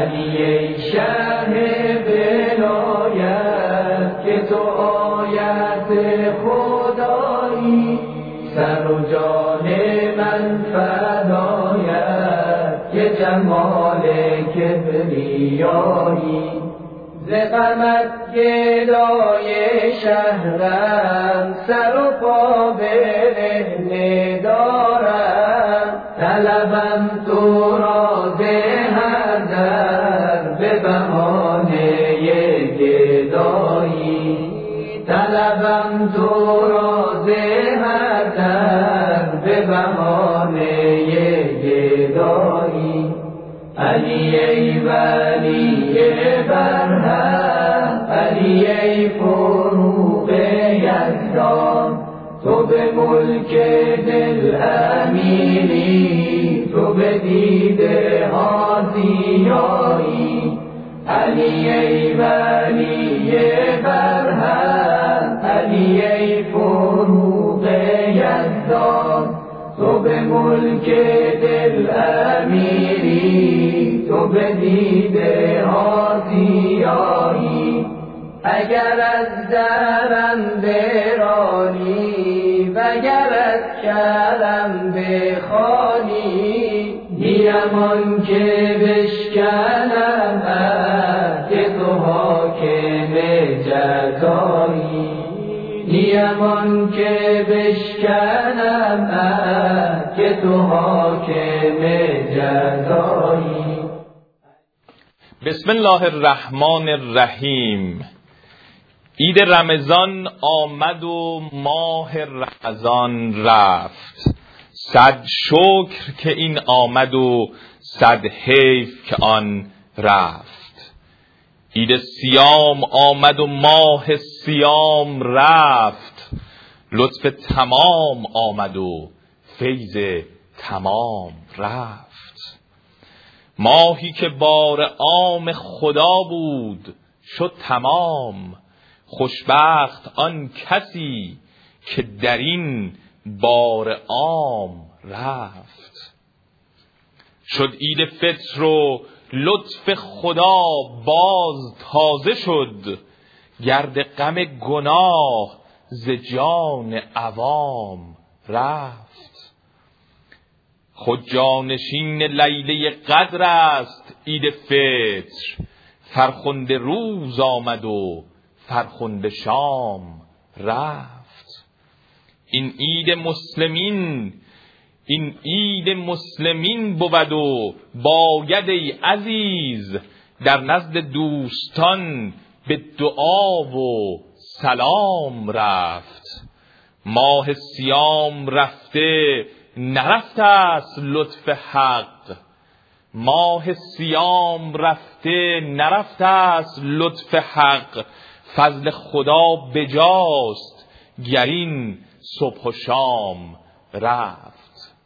علی ای شه ولایت که تو آیت خدایی، سر و جان من فدایت که جمال کبریایی. ز غمت گدای شهرم، سر و پا برهنه دارم، طلبم تو را ز هر در به بهانه گدایی، طلبم تو را ز هر در به بهانه گدایی. علی ای ولی برهم، علی ای فروغ یزدان، تو به ملک دل امیری، تو به دیده ها زیایی. علی ای ولی برهم، علی ای فروغ یزدان، تو به ملک دل امیری، تو به دیده ها زیایی. اگر از درم برانی وگر از کرم بخوانی، نیم آن که بشکنم عهد تو حاکم جزایی، نیم آن که بشکنم عهد تو حاکم جزایی. بسم الله الرحمن الرحیم. عید رمضان آمد و ماه رمضان رفت، صد شکر که این آمد و صد حیف که آن رفت. عید صیام آمد و ماه صیام رفت، لطف تمام آمد و فیض تمام رفت. ماهی که بار عام خدا بود شد تمام، خوشبخت آن کسی که در این بار عام رفت. شد عید فطر و لطف خدا باز تازه شد، گرد غم گناه ز جان عوام رفت. خود جانشین لیله قدر است عید فطر، فرخنده روز آمد و فرخنده شام رفت. این عید مسلمین بود و باید ای عزیز در نزد دوستان به دعا و سلام رفت. ماه صیام رفته نرفته است لطف حق، ماه صیام رفته نرفته است لطف حق، فضل خدا بجاست گر این صبح و شام رفت.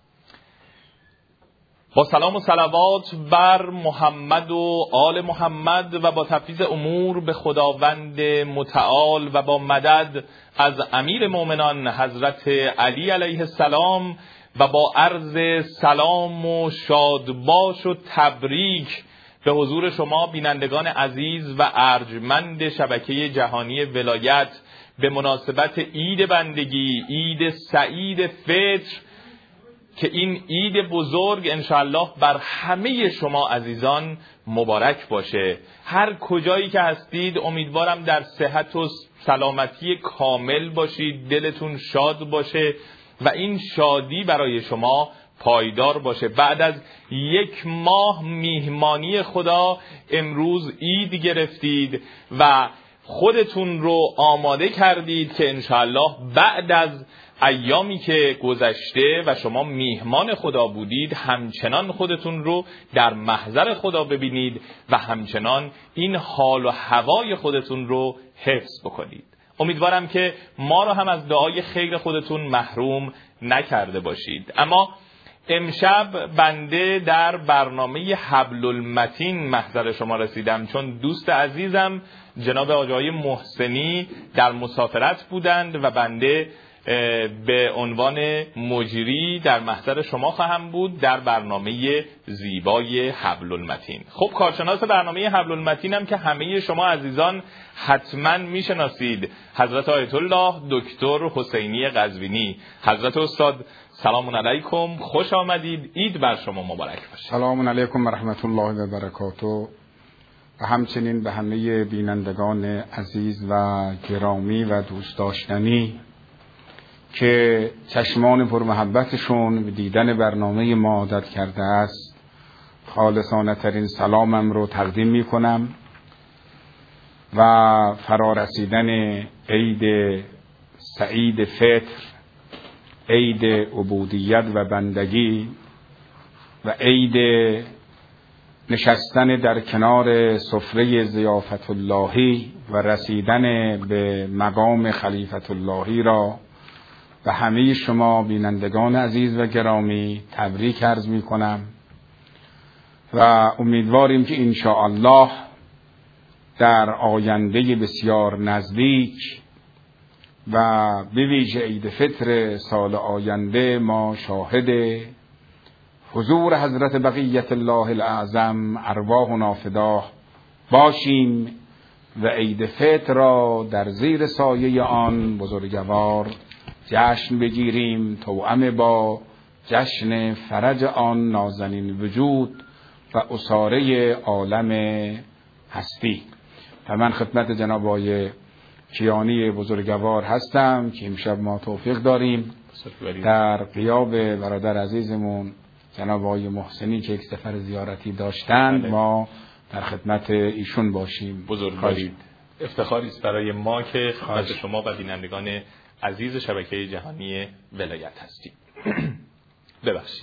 با سلام و صلوات بر محمد و آل محمد و با تفویض امور به خداوند متعال و با مدد از امیر مومنان حضرت علی علیه السلام و با عرض سلام و شادباش و تبریک به حضور شما بینندگان عزیز و ارجمند شبکه جهانی ولایت به مناسبت عید بندگی، عید سعید فطر، که این عید بزرگ انشاءالله بر همه شما عزیزان مبارک باشه. هر کجایی که هستید امیدوارم در صحت و سلامتی کامل باشید، دلتون شاد باشه و این شادی برای شما پایدار باشه. بعد از یک ماه میهمانی خدا امروز عید گرفتید و خودتون رو آماده کردید که انشاءالله بعد از ایامی که گذشته و شما میهمان خدا بودید همچنان خودتون رو در محضر خدا ببینید و همچنان این حال و هوای خودتون رو حفظ بکنید. امیدوارم که ما رو هم از دعای خیر خودتون محروم نکرده باشید. اما امشب بنده در برنامه حبل المتین محضر شما رسیدم، چون دوست عزیزم جناب آقای محسنی در مسافرت بودند و بنده به عنوان مجری در محضر شما خواهم بود در برنامه زیبای حبل المتین. خب کارشناس برنامه حبل المتین هم که همه شما عزیزان حتما میشناسید، حضرت آیت الله دکتر حسینی قزوینی. حضرت استاد سلام علیکم، خوش آمدید، عید بر شما مبارک باشه. سلام علیکم و رحمت الله و برکاته و همچنین به همه بینندگان عزیز و گرامی و دوست داشتنی که چشمان پر محبتشون به دیدن برنامه ما عادت کرده است، خالصانه ترین سلامم رو تقدیم می کنم و فرارسیدن عید سعید فطر، عید عبودیت و بندگی و عید نشستن در کنار سفره ضیافت اللهی و رسیدن به مقام خلیفت اللهی را و همه شما بینندگان عزیز و گرامی تبریک عرض می کنم و امیدواریم که انشاءالله در آینده بسیار نزدیک و به ویژه عید فطر سال آینده ما شاهد حضور حضرت بقیت الله الاعظم ارواحنا فداه باشیم و عید فطر را در زیر سایه آن بزرگوار جشن بگیریم، توأم با جشن فرج آن نازنین وجود و اساره عالم هستی. و من خدمت جناب آقای کیانی بزرگوار هستم که امشب ما توفیق داریم در غیاب برادر عزیزمون جناب آقای محسنی که یک سفر زیارتی داشتند ما در خدمت ایشون باشیم. بزرگوارید، افتخاری است برای ما که خدمت شما و بینندگان عزیز شبکه جهانی ولایت هستیم. ببخشید.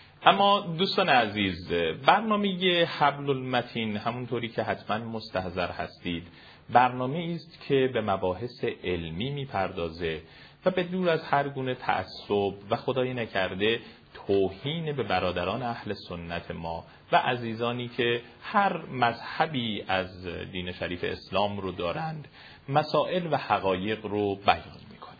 اما دوستان عزیز، برنامه حبل المتین همونطوری که حتما مستحضر هستید برنامه است که به مباحث علمی میپردازه و به دور از هر گونه تعصب و خدای نکرده توهین به برادران اهل سنت ما و عزیزانی که هر مذهبی از دین شریف اسلام رو دارند مسائل و حقایق رو بیان میکنه.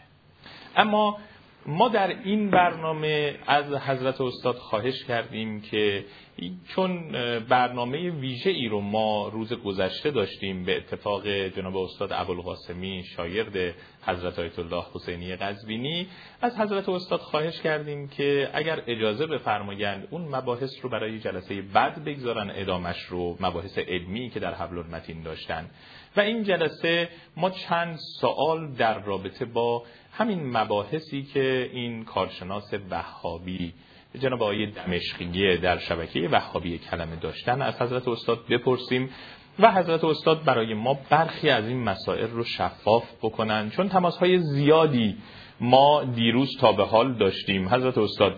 اما ما در این برنامه از حضرت استاد خواهش کردیم که چون برنامه ویژه ای رو ما روز گذشته داشتیم به اتفاق جناب استاد ابوالقاسمی شاگرد حضرت آیت الله حسینی قزوینی، از حضرت استاد خواهش کردیم که اگر اجازه بفرمایند اون مباحث رو برای جلسه بعد بگذارن، ادامش رو مباحث علمی که در حبل المتین داشتن. و این جلسه ما چند سوال در رابطه با همین مباحثی که این کارشناس وهابی جناب آقای دمشقی در شبکه وهابی کلمه داشتن از حضرت استاد بپرسیم و حضرت استاد برای ما برخی از این مسائل رو شفاف بکنن، چون تماس‌های زیادی ما دیروز تا به حال داشتیم. حضرت استاد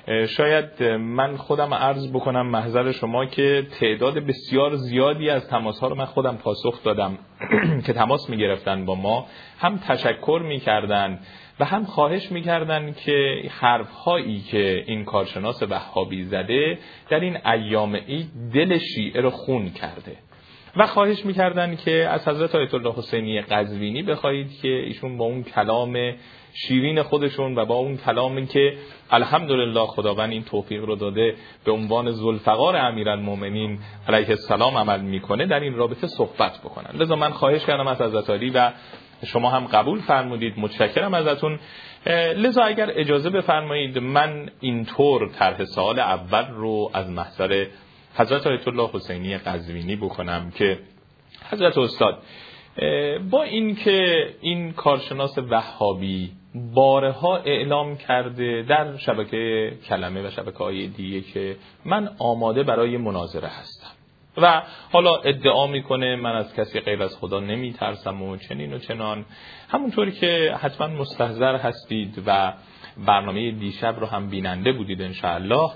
شاید من خودم عرض بکنم محضر شما که تعداد بسیار زیادی از تماس‌ها رو من خودم پاسخ دادم که تماس می‌گرفتن با ما، هم تشکر می‌کردن و هم خواهش می‌کردن که حرف‌هایی که این کارشناس وهابی زده در این ایام عید دل شیعه رو خون کرده و خواهش می‌کردن که از حضرت آیت الله حسینی قزوینی بخواهید که ایشون با اون کلام شیرین خودشون و با اون کلامی که الحمدلله خداوند این توفیق رو داده به عنوان ذوالفقار امیرالمومنین علیه السلام عمل میکنه در این رابطه صحبت بکنن. لذا من خواهش کردم از حضرت علی و شما هم قبول فرمودید، متشکرم ازتون. لذا اگر اجازه بفرمایید من اینطور طرح سوال اول رو از محضر حضرت آیت الله حسینی قزوینی بکنم که حضرت استاد، با اینکه این کارشناس وهابی بارها اعلام کرده در شبکه کلمه و شبکه‌های دیگه که من آماده برای مناظره هستم و حالا ادعا میکنه من از کسی غیر از خدا نمیترسم و چنین و چنان، همونطوری که حتما مستحضر هستید و برنامه دیشب رو هم بیننده بودید انشاءالله.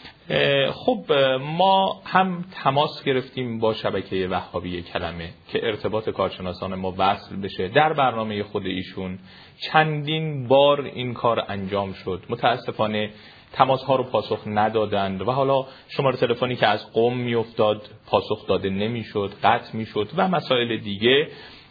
خب ما هم تماس گرفتیم با شبکه وهابی کلمه که ارتباط کارشناسان ما وصل بشه. در برنامه خود ایشون چندین بار این کار انجام شد، متاسفانه تماس ها رو پاسخ ندادند و حالا شماره تلفنی که از قم میافتاد پاسخ داده نمیشد، قطع میشد و مسائل دیگه.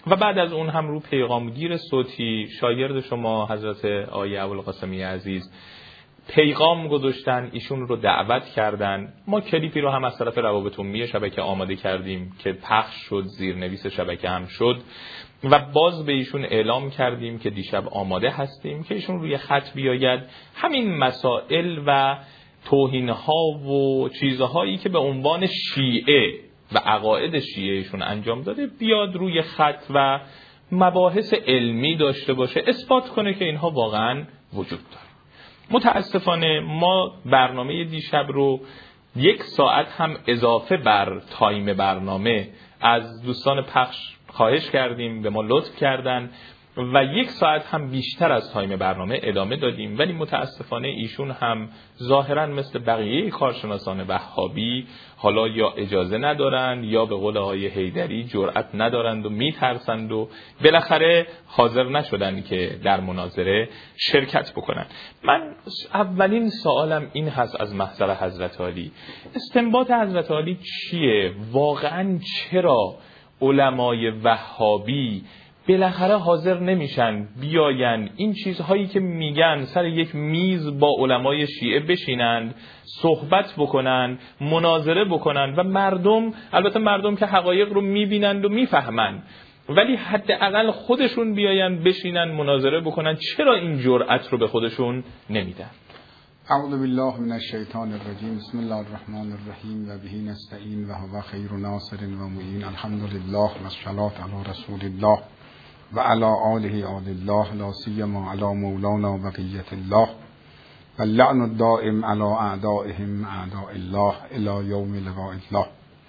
و بعد از اون هم رو پیغامگیر صوتی شاگرد شما حضرت آقای ابوالقاسمی عزیز پیغام گذاشتن، ایشون رو دعوت کردن. ما کلیپی رو هم از طرف روابط عمومی شبکه آماده کردیم که پخش شد، زیرنویس شبکه هم شد و باز به ایشون اعلام کردیم که دیشب آماده هستیم که ایشون روی خط بیاید همین مسائل و توهین‌ها و چیزهایی که به عنوان شیعه و عقاید شیعهشون انجام داده بیاد روی خط و مباحث علمی داشته باشه، اثبات کنه که اینها واقعا وجود داره. متاسفانه ما برنامه دیشب رو 1 ساعت هم اضافه بر تایم برنامه از دوستان پخش خواهش کردیم، به ما لطف کردن و 1 ساعت هم بیشتر از تایم برنامه ادامه دادیم، ولی متاسفانه ایشون هم ظاهرا مثل بقیه کارشناسان وهابی حالا یا اجازه ندارند یا به قول آقای حیدری جرأت ندارند و میترسند و بالاخره حاضر نشدن که در مناظره شرکت بکنن. من اولین سوالم این هست از محضر حضرت عالی، استنباط حضرت عالی چیه؟ واقعا چرا علمای وهابی بالاخره حاضر نمیشن بیاین این چیزهایی که میگن سر یک میز با علمای شیعه بشینند، صحبت بکنن، مناظره بکنن و مردم، البته مردم که حقایق رو میبینند و میفهمند، ولی حداقل خودشون بیاین بشینن مناظره بکنن، چرا این جرأت رو به خودشون نمیدن؟ اعوذ بالله من الشیطان الرجیم. بسم الله الرحمن الرحیم و به نستعین و هو خیر ناصر و معین. الحمدلله و الصلاة علی رسول الله و علی آله آل الله، لا سیما علی مولانا بقیة الله و اللعن الدائم علی اعدائهم اعداء الله الی یوم لقاء الله.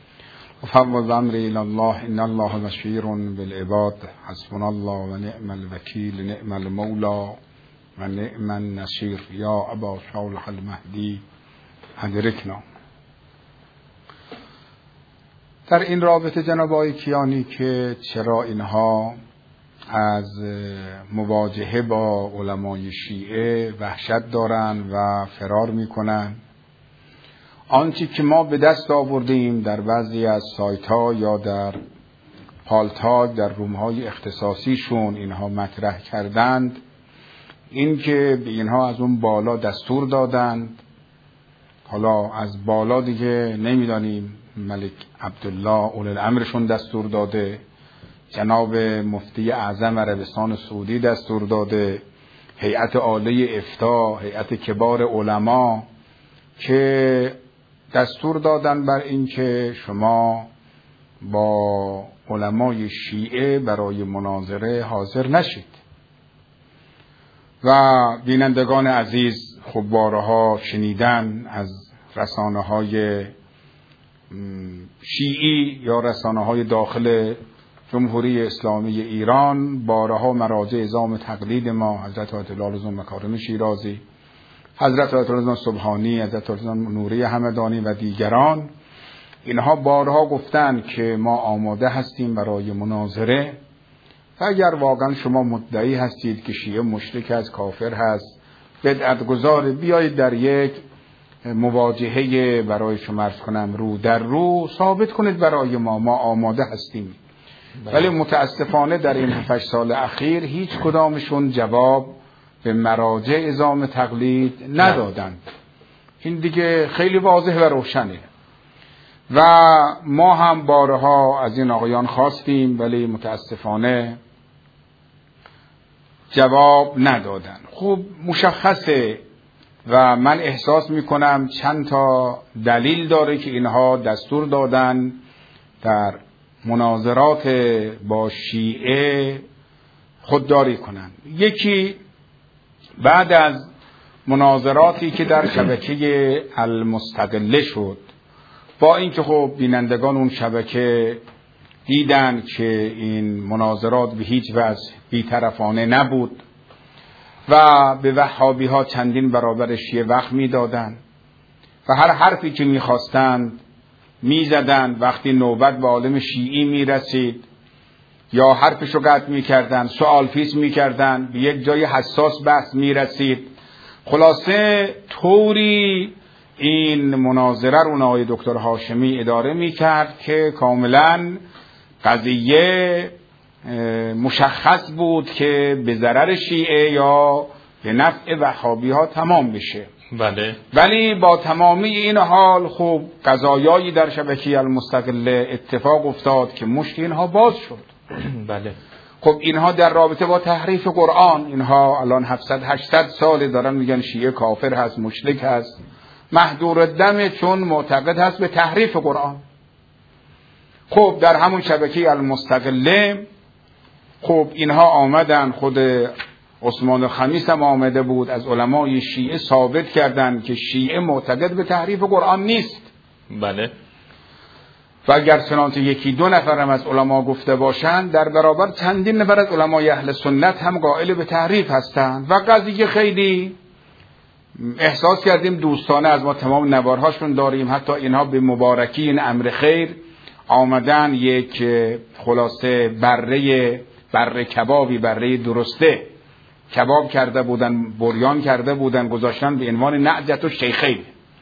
وفوض امری الی الله ان الله بشیر بالعباد. حسبنا الله و نعم الوکیل، نعم المولا و نعم النصیر. یا ابا صالح المهدی ادرکنا. در این رابطه جناب آقای کیانی که چرا اینها از مواجهه با علمای شیعه وحشت دارن و فرار میکنن، آنچه که ما به دست آوردیم در بعضی از سایت ها یا در پالتاگ در روم های اختصاصیشون اینها مطرح کردند، این که به اینها از اون بالا دستور دادند. حالا از بالا دیگه نمیدانیم، ملک عبدالله اول الامرشون دستور داده، جناب مفتی اعظم عربستان سعودی دستور داده، هیئت عالی افتاء، هیئت کبار علما که دستور دادن بر این که شما با علمای شیعه برای مناظره حاضر نشید. و بینندگان عزیز خب بارها شنیدن از رسانه‌های شیعی یا رسانه‌های داخل جمهوری اسلامی ایران، بارها مراجع اعظام تقلید ما حضرت آیت الله لزوم مکارم شیرازی، حضرت آیت الله سبحانی، حضرت آیت الله نوری همدانی و دیگران، اینها بارها گفتند که ما آماده هستیم برای مناظره و اگر واقعا شما مدعی هستید که شیعه مشرک از کافر هست، بدعتگذار، بیایید در یک مواجهه برای شما عرض کنم رو در رو ثابت کنید برای ما آماده هستیم. ولی متاسفانه در این 7 سال اخیر هیچ کدامشون جواب به مراجع اعظام تقلید ندادند. این دیگه خیلی واضح و روشنه و ما هم بارها از این آقایان خواستیم ولی متاسفانه جواب ندادن. خب مشخصه و من احساس میکنم چند تا دلیل داره که اینها دستور دادن در مناظرات با شیعه خودداری کنن. یکی بعد از مناظراتی که در شبکه المستقله شد، با اینکه خب بینندگان اون شبکه دیدن که این مناظرات به هیچ وجه بی‌طرفانه نبود و به وهابی ها چندین برابر شیعه وقت میدادن و هر حرفی که میخواستند میزدن، وقتی نوبت به عالم شیعی میرسید یا حرفشو قطع میکردن، سوال پیش میکردن، به یک جای حساس بحث میرسید. خلاصه طوری این مناظره رو آقای دکتر هاشمی اداره میکرد که کاملا قضیه مشخص بود که به ضرر شیعه یا به نفع وهابی ها تمام بشه. بله. ولی با تمامی این حال خب قضایایی در شبکه المستقله اتفاق افتاد که مشت اینها باز شد. بله. خب اینها در رابطه با تحریف قرآن، اینها الان 700-800 سال دارن میگن شیعه کافر هست، مشرک هست، محدور دم، چون معتقد هست به تحریف قرآن. خب در همون شبکه المستقله خب اینها آمدن، خود عثمان الخمیس هم آمده بود، از علمای شیعه ثابت کردند که شیعه معتقد به تحریف قرآن نیست. بله. و اگر چنانچه یکی دو نفر هم از علما گفته باشند، در برابر چندین نفر از علمای اهل سنت هم قائل به تحریف هستند. و قضیه خیلی احساس کردیم دوستانه، از ما تمام نوارهاشون داریم، حتی اینها به مبارکی این امر خیر آمدن یک خلاصه بره کبابی، بره درسته کباب کرده بودن، بریان کرده بودن، گذاشتن به عنوان نعجت و شیخین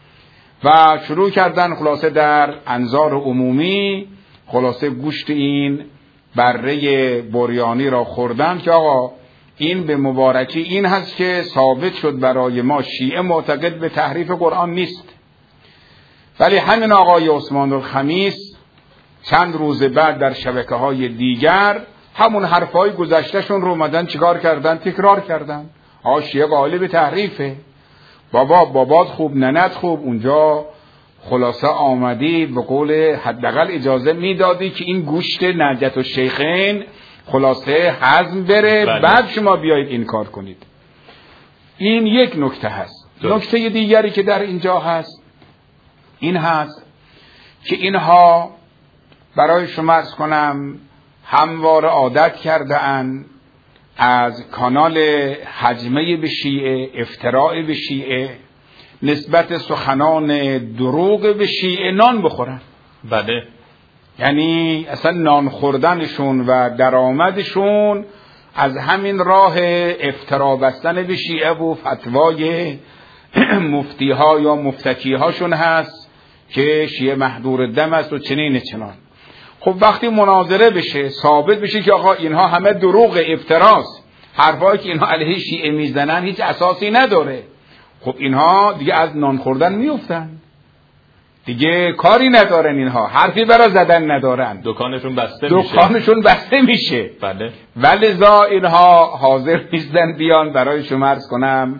و شروع کردن خلاصه در انظار عمومی خلاصه گوشت این بره بریانی را خوردن که آقا این به مبارکی این هست که ثابت شد برای ما شیعه معتقد به تحریف قرآن نیست. ولی همین آقای عثمان الخمیس چند روز بعد در شبکه‌های دیگر همون حرفای گذشتهشون رو اومدن چیکار کردن؟ تکرار کردن. شیعه قائل به تحریفه، بابات خوب ننت خوب، اونجا خلاصه آمدی به قول حداقل اجازه میدادی که این گوشت نعجت و شیخین خلاصه هضم بره. بله. بعد شما بیایید این کار کنید. این یک نکته هست. نکته دیگری که در اینجا هست این هست که اینها برای شما عرض کنم همواره عادت کرده اند از کانال هجمه به شیعه، افتراء به شیعه، نسبت سخنان دروغ به شیعه نان بخورن. بله. یعنی اصلا نان خوردنشون و درآمدشون از همین راه افترا بستن به شیعه و فتوای مفتی ها یا مفتکی هاشون هست که شیعه محدور دم است و چنین چنان. خب وقتی مناظره بشه ثابت بشه که آقا اینها همه دروغ، افتراست، حرفایی که اینها علیه شیعه میزنن هیچ اساسی نداره، خب اینها دیگه از نان خوردن میافتن، دیگه کاری ندارن، اینها حرفی برای زدن ندارن، دکانشون بسته میشه. بله. ولذا اینها حاضر نیستن بیان برای شما عرض کنم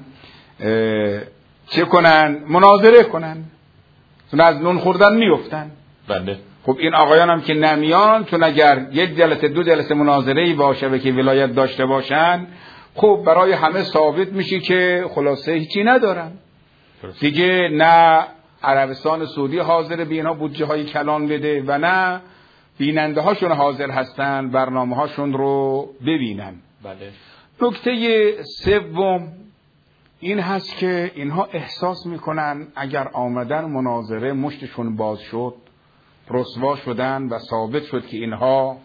چه کنن؟ مناظره کنن، چون از نان خوردن میافتن. بله. خب این آقایان هم که نمیان، چون اگر یک جلسه دو جلسه مناظره‌ای باشه و که ولایت داشته باشن، خب برای همه ثابت میشه که خلاصه هیچی ندارن دیگه. نه عربستان سعودی حاضر به اینها بودجه های کلان بده و نه بیننده هاشون حاضر هستن برنامه هاشون رو ببینن. بله. نکته سوم این هست که اینها احساس میکنن اگر آمدن مناظره مشتشون باز شد، رسوا شدن و ثابت شد که اینها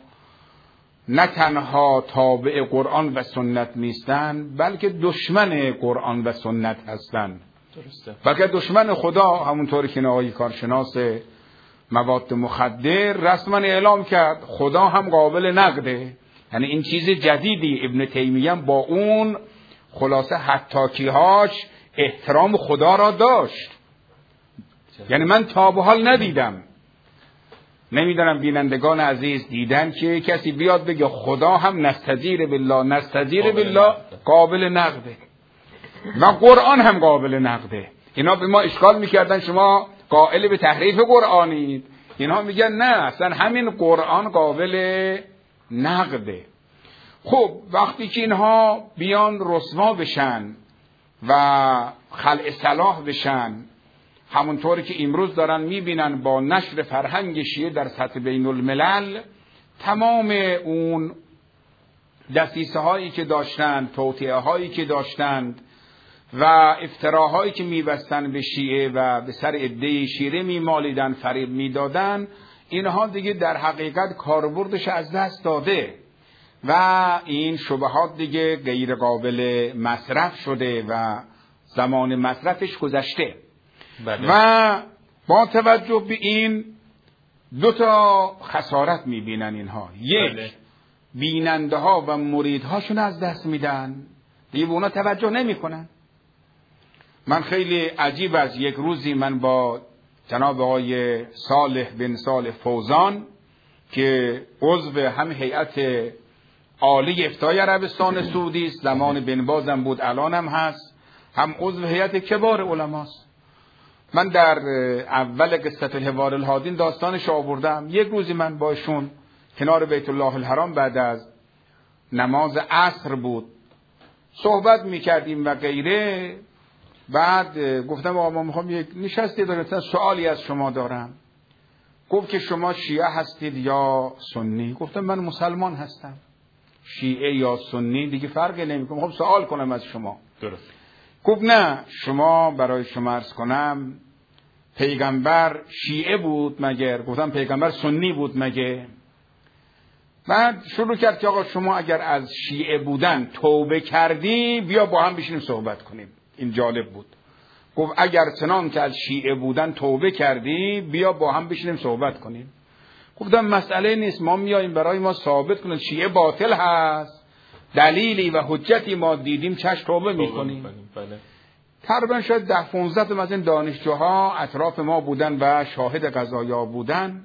نه تنها تابع قرآن و سنت نیستن بلکه دشمن قرآن و سنت هستن. درسته. بلکه دشمن خدا، همونطوری که آقای کارشناس مواد مخدر رسما اعلام کرد خدا هم قابل نقده. یعنی این چیز جدیدی. ابن تیمیه با اون خلاصه حتاکی‌هاش احترام خدا را داشت. یعنی من تا به حال ندیدم، نمیدونم بینندگان عزیز دیدن که کسی بیاد بگه خدا هم نستجیر بالله قابل نقده و قرآن هم قابل نقده. اینا به ما اشکال میکردن شما قائل به تحریف قرآنید، اینا میگن نه اصلا همین قرآن قابل نقده. خب وقتی که اینها بیان رسوا بشن و خلع صلاح بشن، همونطوری که امروز دارن میبینن با نشر فرهنگ شیعه در سطح بین الملل، تمام اون دسیسه هایی که داشتند، توطئه هایی که داشتند و افتراهایی که میبستن به شیعه و به سر عده شیعه میمالیدن، فریب میدادن، اینها دیگه در حقیقت کاربردش از دست داده و این شبهات دیگه غیر قابل مصرف شده و زمان مصرفش گذشته. بله. و با توجه به این دو تا خسارت میبینن اینها. یک، بله. بیننده ها و مریدهاشون از دست میدن، دیگه به اونا توجه نمیکنن. من خیلی عجیب از یک روزی من با جناب آقای صالح بن صالح فوزان که عضو هم هیئت عالی افتای عربستان سعودی است، زمان بن باز هم بود، الان هم هست، هم عضو هیئت کبار علماست. من در اول قصه الحوار الهادین داستانش آوردم. یک روزی من با ایشون کنار بیت الله الحرام بعد از نماز عصر بود، صحبت میکردیم و غیره. بعد گفتم آقا ما میخوام یک نشستی دارم، سوالی از شما دارم. گفت که شما شیعه هستید یا سنی؟ گفتم من مسلمان هستم، شیعه یا سنی دیگه فرقی نمیکنه، میخوام سوال کنم از شما. درست. گفت نه، شما برای شما عرض کنم پیغمبر شیعه بود مگر؟ گفتم پیغمبر سنی بود مگه؟ بعد شروع کرد که آقا شما اگر از شیعه بودن توبه کردی بیا با هم بشینیم صحبت کنیم. این جالب بود. گفت اگر چنان که از شیعه بودن توبه کردی بیا با هم بشینیم صحبت کنیم. گفتم مسئله نیست، ما میاییم برای ما ثابت کنیم شیعه باطل هست، دلیلی و حجتی ما دیدیم چشم توبه میکنیم. بله. تقریبا شاید 10-15 از این دانشجوها اطراف ما بودن و شاهد قضایا بودن.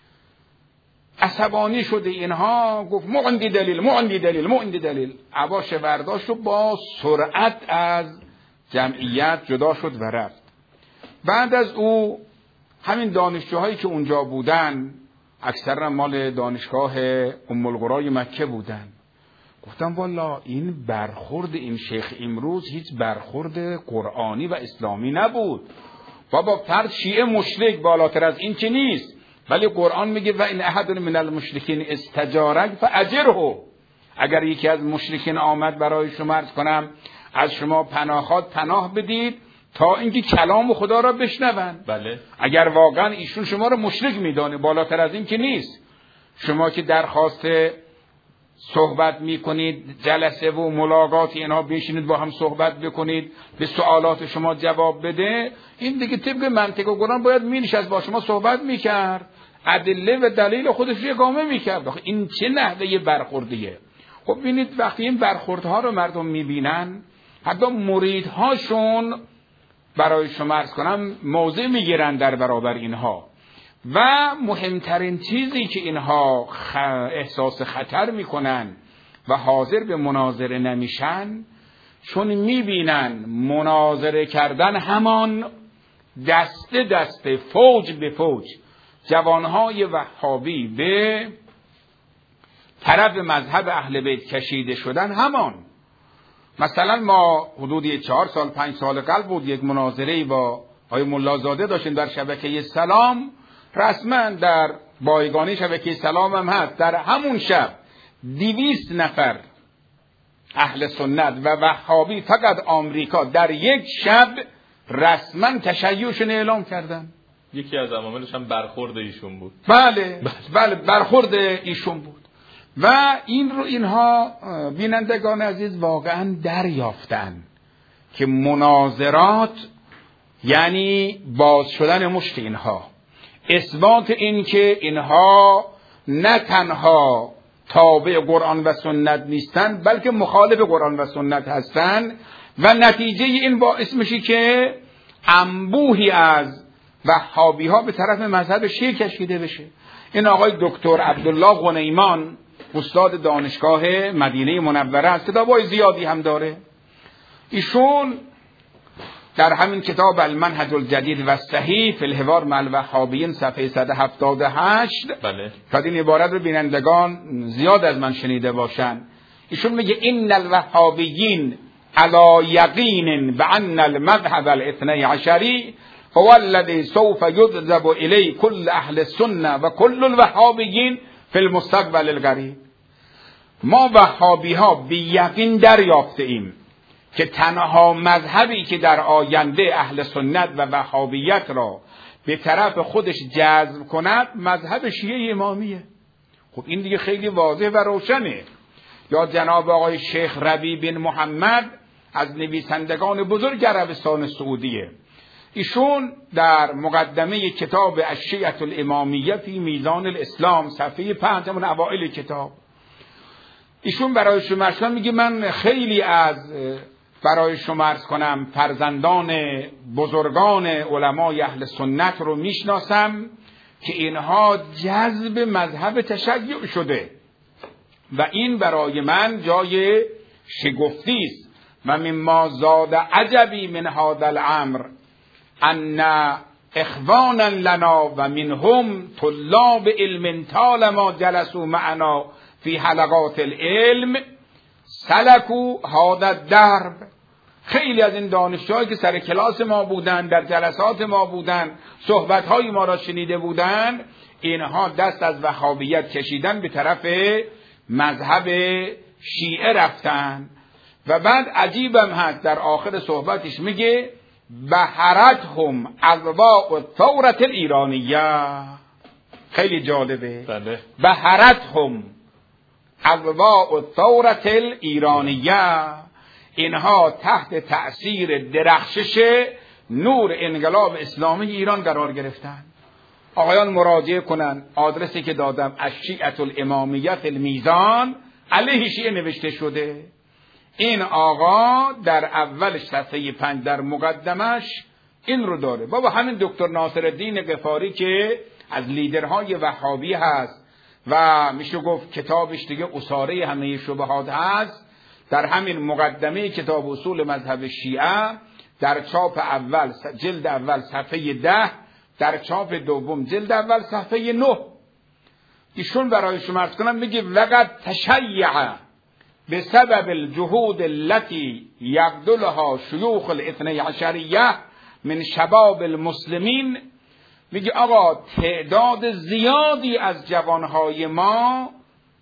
عصبانی شده اینها، گفت ما عندی دلیل، ما عندی دلیل، ما عندی دلیل. عباش برداشت و با سرعت از جمعیت جدا شد و رفت. بعد از او همین دانشجوهایی که اونجا بودن اکثرا مال دانشگاه ام القرای مکه بودن. گفتم والا این برخورد این شیخ امروز هیچ برخورد قرآنی و اسلامی نبود. بابا فرد شیعه مشرک بالاتر از این چه نیست، ولی قرآن میگه و این احد من المشرکین استجارک فاجره. اگر یکی از مشرکین آمد برای شما عرض کنم از شما پناهات پناه بدید تا اینکه کلام خدا را بشنون. بله. اگر واقعا ایشون شما را مشرک میدانه بالاتر از این که نیست. شما که درخواست صحبت میکنید، جلسه و ملاقات اینها بشینید با هم صحبت بکنید، به سوالات شما جواب بده، این دیگه طبق منطق و قرآن باید مینشست با شما صحبت میکرد، ادله و دلیل خودش رو اقامه میکرد. این چه نحوه برخوردیه؟ خب ببینید وقتی این برخوردها رو مردم میبینن، حتی مریدهاشون برای شما عرض کنم موضع میگیرن در برابر اینها. و مهمترین چیزی که اینها احساس خطر میکنن و حاضر به مناظره نمیشن، چون میبینن مناظره کردن همان دسته دسته، فوج به فوج، جوانهای وهابی به طرف مذهب اهل بیت کشیده شدن. همان مثلا ما حدود 4 سال 5 سال قبل بود یک مناظره با آقای ملازاده داشتیم در شبکه سلام، رسما در بایگانی شبکه سلام هم هست. در همون شب 200 نفر اهل سنت و وهابی فقط آمریکا در یک شب رسما تشیعشون اعلام کردن. یکی از عواملش هم برخورد ایشون بود. بله برخورد ایشون بود. و این رو اینها بینندگان عزیز واقعا دریافتن که مناظرات یعنی باز شدن مشت اینها، اثبات این که اینها نه تنها تابع قرآن و سنت نیستن بلکه مخالف قرآن و سنت هستن. و نتیجه این باعث میشه که انبوهی از وهابی ها به طرف مذهب شیعه کشیده بشه. این آقای دکتر عبدالله غنیمان استاد دانشگاه مدینه منوره است، کتابای زیادی هم داره. ایشون در همین کتاب المنهج الجدید و الصحیح فی الحوار مع الوهابیین صفحه 178 بله. تا این عبارت رو بینندگان زیاد از من شنیده باشن. ایشون میگه ان الوهابیین علی یقین بان المذهب الاثنی عشری هو الذي سوف يجذب الیه كل اهل السنه و كل الوهابیین فی المستقبل القریب. ما وهابی ها بی یقین دریافته ایم که تنها مذهبی که در آینده اهل سنت و وهابیت را به طرف خودش جذب کند مذهب شیعه امامیه. خب این دیگه خیلی واضح و روشنه. یا جناب آقای شیخ ربیع بن محمد از نویسندگان بزرگ عربستان سعودیه، ایشون در مقدمه کتاب الشیعة الامامیه فی میزان الاسلام صفحه 5 اوائل کتاب ایشون برای شما عرض کنم میگه من خیلی از برای شما عرض کنم فرزندان بزرگان علمای اهل سنت رو میشناسم که اینها جذب مذهب تشیع شده و این برای من جای شگفتی است. و مما زاد عجبی من هذا الامر ان اخوانا لنا و منهم طلاب علم طالما جلسوا معنا فی حلقات العلم سلکوا هذا الدرب. خیلی از این دانشجوهایی که سر کلاس ما بودن، در جلسات ما بودن، صحبتهای ما را شنیده بودن، اینها دست از وهابیت کشیدن به طرف مذهب شیعه رفتن. و بعد عجیبم هست در آخر صحبتش میگه بهرتهم اضواء الثوره الایرانیه. خیلی جالبه. بله. بهرتهم اضواء الثوره الایرانیه. اینها تحت تأثیر درخشش نور انقلاب اسلامی ایران قرار گرفتن. آقایان مراجعه کنن، آدرسی که دادم الشیعة الامامیه المیزان علیه شیعه نوشته شده. این آقا در اولش صفحه 5 در مقدمش این رو داره. بابا همین دکتر ناصرالدین غفاری که از لیدرهای وهابی هست و میشه گفت کتابش دیگه اساره همه شبهات هست، در همین مقدمه کتاب اصول مذهب شیعه در چاپ اول جلد اول صفحه 10، در چاپ دوم جلد اول صفحه 9 ایشون برای شما عرض کنم میگه وقد تشیع بسبب الجهود التي یبذلها شیوخ الاثنی عشریه من شباب المسلمین. میگه آقا تعداد زیادی از جوانهای ما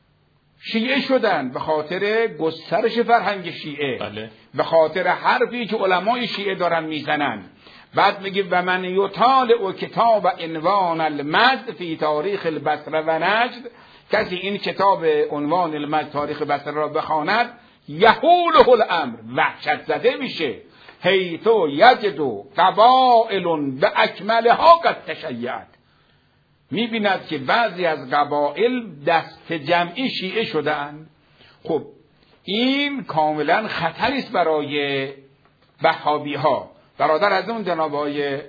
شیعه شدن به خاطر گسترش فرهنگ شیعه. بله. به خاطر حرفی که علمای شیعه دارن میزنن. بعد میگه و من یطالع کتاب عنوان المجد فی تاریخ البصره و نجد، کسی این کتاب عنوان المجد تاریخ بصره را بخواند یهوله الامر، وحشت زده میشه. حیثو یجدو قبائل به اکملها قد تشیعت. میبیند که بعضی از قبائل دست جمعی شیعه شدن. خب این کاملا خطری است برای وهابی ها. برادر از اون جناب آقای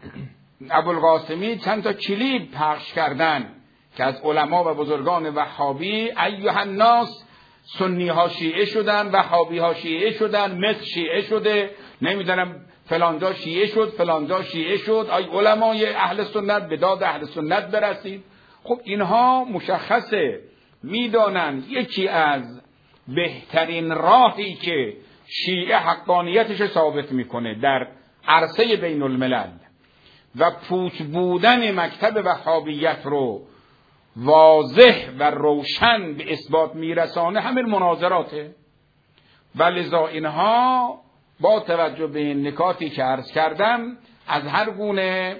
ابوالقاسمی چند تا کلیپ پخش کردن که از علما و بزرگان وهابی ایها الناس سنی ها شیعه شدن، وهابی ها شیعه شدن، مصر شیعه شده، نمیدونم فلانجا شیعه شد، فلانجا شیعه شد، ای علمای اهل سنت به داد اهل سنت برسید. خب اینها مشخصه، میدانن یکی از بهترین راهی که شیعه حقانیتش ثابت میکنه در عرصه بین الملل و پوچ بودن مکتب وهابیت رو واضح و روشن به اثبات میرسانه همین مناظراته. و لذا اینها با توجه به این نکاتی که عرض کردم از هر گونه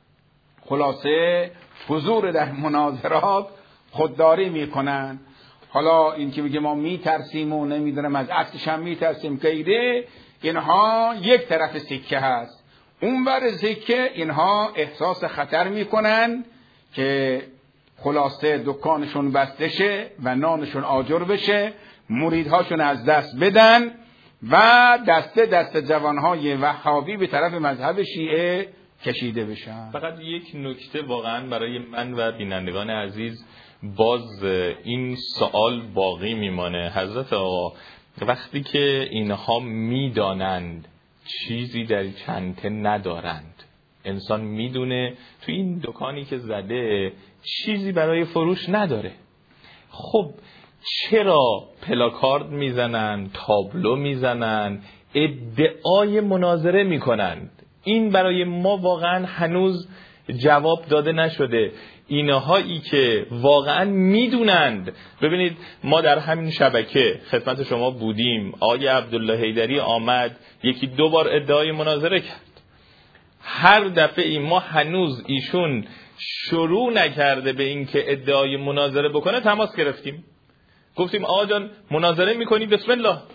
خلاصه حضور در مناظرات خودداری میکنن. حالا این که میگه ما میترسیم و نمیدونم از عکسش هم میترسیم غیره، اینها یک طرف سکه هست. اون بر سکه اینها احساس خطر میکنن که خلاصه دکانشون بسته شه و نانشون آجر بشه، مریدهاشون از دست بدن و دست جوانهای وهابی به طرف مذهب شیعه کشیده بشن. فقط یک نکته واقعا برای من و بینندگان عزیز باز این سوال باقی میمانه. حضرت آقا وقتی که اینها میدانند چیزی در چنته ندارند، انسان میدونه تو این دکانی که زده چیزی برای فروش نداره، خب چرا پلاکارد میزنن، تابلو میزنن، ادعای مناظره میکنند؟ این برای ما واقعا هنوز جواب داده نشده. اینهایی که واقعا میدونند، ببینید ما در همین شبکه خدمت شما بودیم، آقای عبدالله حیدری آمد یکی دو بار ادعای مناظره کرد، هر دفعه ما هنوز ایشون شروع نکرده به این که ادعای مناظره بکنه تماس گرفتیم، گفتیم آقا جان مناظره میکنی؟ بسم الله.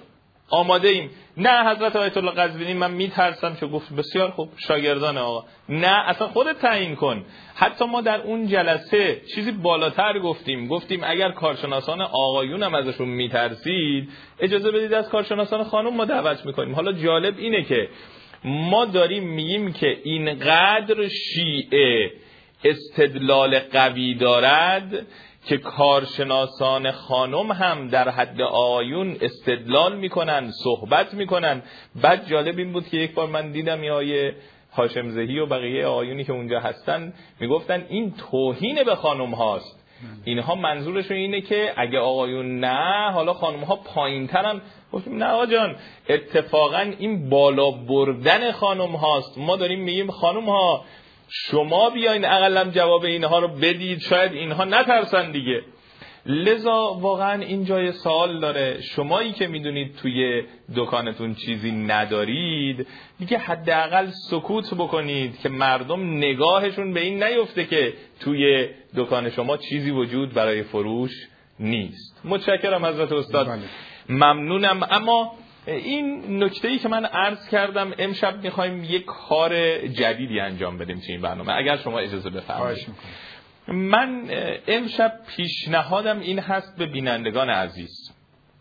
آماده ایم. نه حضرت آیت الله قزوینی من میترسم که گفت بسیار خوب شاگردان آقا. نه اصلا خودت تعیین کن. حتی ما در اون جلسه چیزی بالاتر گفتیم اگر کارشناسان آقایون هم ازشون میترسید اجازه بدید از کارشناسان خانم ما دعوت میکنیم. حالا جالب اینه که ما داریم میگیم که اینقدر شیعه استدلال قوی دارد که کارشناسان خانم هم در حد آیون استدلال میکنن، صحبت میکنن. بعد جالب این بود که یک بار من دیدم یه آیه هاشم زهی و بقیه آیونی که اونجا هستن میگفتن این توهین به خانم هاست. اینها منظورشون اینه که اگه آقایون نه حالا خانم ها پایین ترن. گفتیم نه آقا جان، اتفاقا این بالا بردن خانم هاست. ما داریم میگیم خانم ها شما بیاین اقلم جواب اینها رو بدید، شاید اینها نترسن دیگه. لذا واقعا این جای سوال داره. شمایی که میدونید توی دکانتون چیزی ندارید دیگه حداقل سکوت بکنید که مردم نگاهشون به این نیفته که توی دکان شما چیزی وجود برای فروش نیست. متشکرم حضرت استاد، ممنونم. اما این نکته‌ای که من عرض کردم، امشب می‌خوایم یک کار جدیدی انجام بدیم توی این برنامه، اگر شما اجازه بفرمایید. من امشب پیشنهادم این هست به بینندگان عزیز.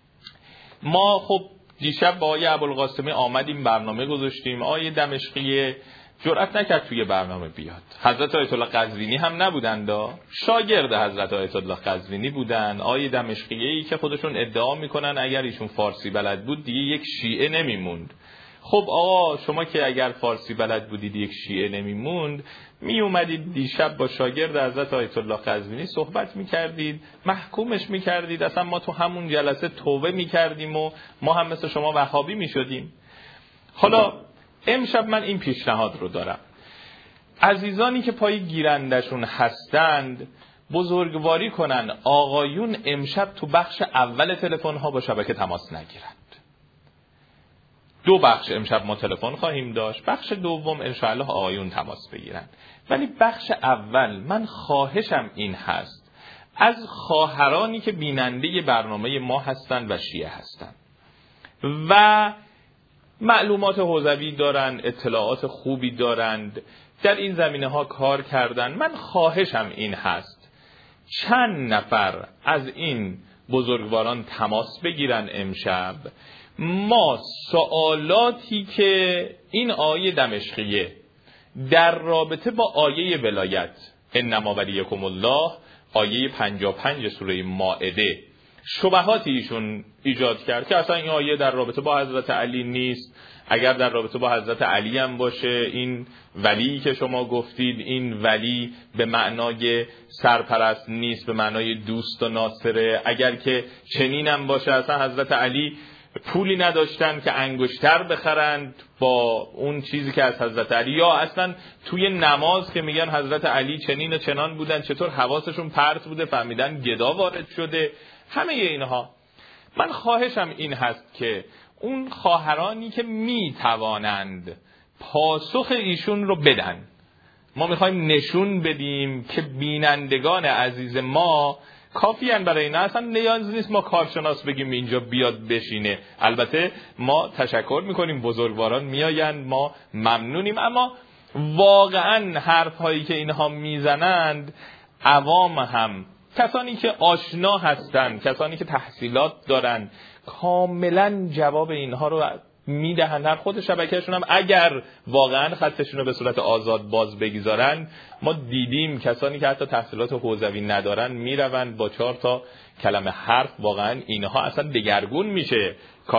ما خب دیشب با آقای ابوالقاسمی آمدیم برنامه گذاشتیم. آقای دمشقی جرأت نکرد توی برنامه بیاد. حضرت آیت الله قزوینی هم نبودند، شاگرد حضرت آیت الله قزوینی بودن. آقای دمشقی‌ای که خودشون ادعا میکنن اگر ایشون فارسی بلد بود دیگه یک شیعه نمیموند. خب آقا شما که اگر فارسی بلد بودید یک شیعه نمیموند، می اومدید دیشب با شاگرد حضرت آیت الله قزوینی صحبت میکردید، محکومش میکردید. اصلا ما تو همون جلسه توبه میکردیم و ما هم مثل شما وهابی میشدیم. حالا امشب من این پیشنهاد رو دارم. عزیزانی که پای گیرندشون هستند بزرگواری کنن آقایون امشب تو بخش اول تلفن ها با شبکه تماس نگیرند. 2 بخش امشب ما تلفن خواهیم داشت، بخش دوم انشاءالله آقایون تماس بگیرن. ولی بخش اول من خواهشم این هست از خواهرانی که بیننده برنامه ما هستند و شیعه هستند و معلومات حوزوی دارن، اطلاعات خوبی دارند، در این زمینه ها کار کردن، من خواهشم این هست چند نفر از این بزرگواران تماس بگیرن امشب. ما سوالاتی که این آیه دمشقیه در رابطه با آیه ولایت انما ولیکم الله آیه 55 سوره مائده شبهاتی ایشون ایجاد کرد که اصلا این آیه در رابطه با حضرت علی نیست. اگر در رابطه با حضرت علی هم باشه، این ولی که شما گفتید این ولی به معنای سرپرست نیست، به معنای دوست و ناصره. اگر که چنین هم باشه اصلا حضرت علی پولی نداشتن که انگشتر بخرند با اون چیزی که از حضرت علی، یا اصلا توی نماز که میگن حضرت علی چنین و چنان بودن، چطور حواسشون پرت بوده فهمیدن گدا وارد شده. همه اینها من خواهشم این هست که اون خواهرانی که میتوانند پاسخ ایشون رو بدن، ما میخوایم نشون بدیم که بینندگان عزیز ما کافیان برای اینا، اصلا نیاز نیست ما کارشناس بگیم اینجا بیاد بشینه. البته ما تشکر میکنیم بزرگواران میآیند، ما ممنونیم، اما واقعا حرف هایی که اینها میزنند عوام هم، کسانی که آشنا هستند، کسانی که تحصیلات دارن، کاملا جواب اینها رو میدهن. در خود شبکهشون هم اگر واقعا خطشون رو به صورت آزاد باز بگذارن، ما دیدیم کسانی که حتی تحصیلات حوزوی ندارن میروند با 4 تا کلمه حرف، واقعا اینها اصلا دگرگون میشه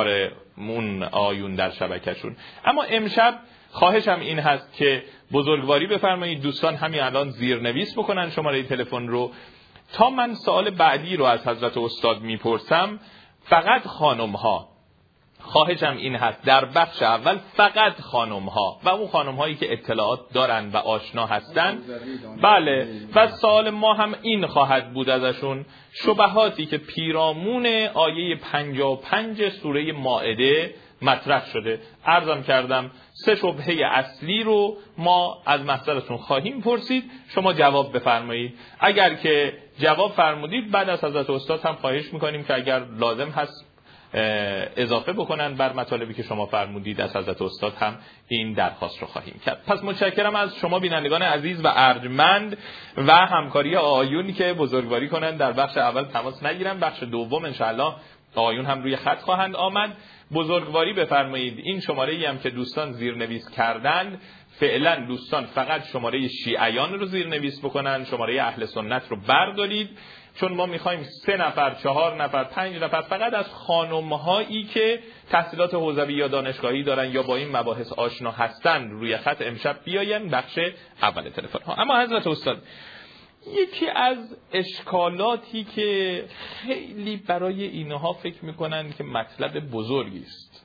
کارمون آیون در شبکهشون. اما امشب خواهشم این هست که بزرگواری بفرمایید دوستان همین الان زیرنویس بکنن شماره تلفن رو تا من سوال بعدی رو از حضرت استاد میپرسم. فقط خانم ها، خواهشم این هست در بخش اول فقط خانم ها و اون خانم هایی که اطلاعات دارن و آشنا هستن، بله، و سوال ما هم این خواهد بود ازشون شبهاتی که پیرامون آیه 55 سوره مائده مطرح شده. عرضم کردم 3 شبهه اصلی رو ما از محضرتون خواهیم پرسید، شما جواب بفرمایید. اگر که جواب فرمودید بعد از حضرت استاد هم خواهش میکنیم که اگر لازم هست اضافه بکنن بر مطالبی که شما فرمودید. از حضرت استاد هم این درخواست رو خواهیم کرد. پس متشکرم از شما بینندگان عزیز و ارجمند و همکاری آقایون که بزرگواری کنن در بخش اول تماس نگیرن. بخش دوم انشاءالله آقایون هم روی خط خواهند آمد. بزرگواری بفرمایید. این شماره‌ای هم که دوستان زیرنویس کردن، فعلا دوستان فقط شماره شیعیان رو زیرنویس بکنن، شماره اهل سنت رو بردارید، چون ما میخوایم 3 نفر 4 نفر 5 نفر فقط از خانم‌هایی که تحصیلات حوزوی یا دانشگاهی دارن یا با این مباحث آشنا هستن روی خط امشب بیاین بخش اول تلفن ها. اما حضرت استاد، یکی از اشکالاتی که خیلی برای اینها فکر میکنن که مطلب بزرگی است،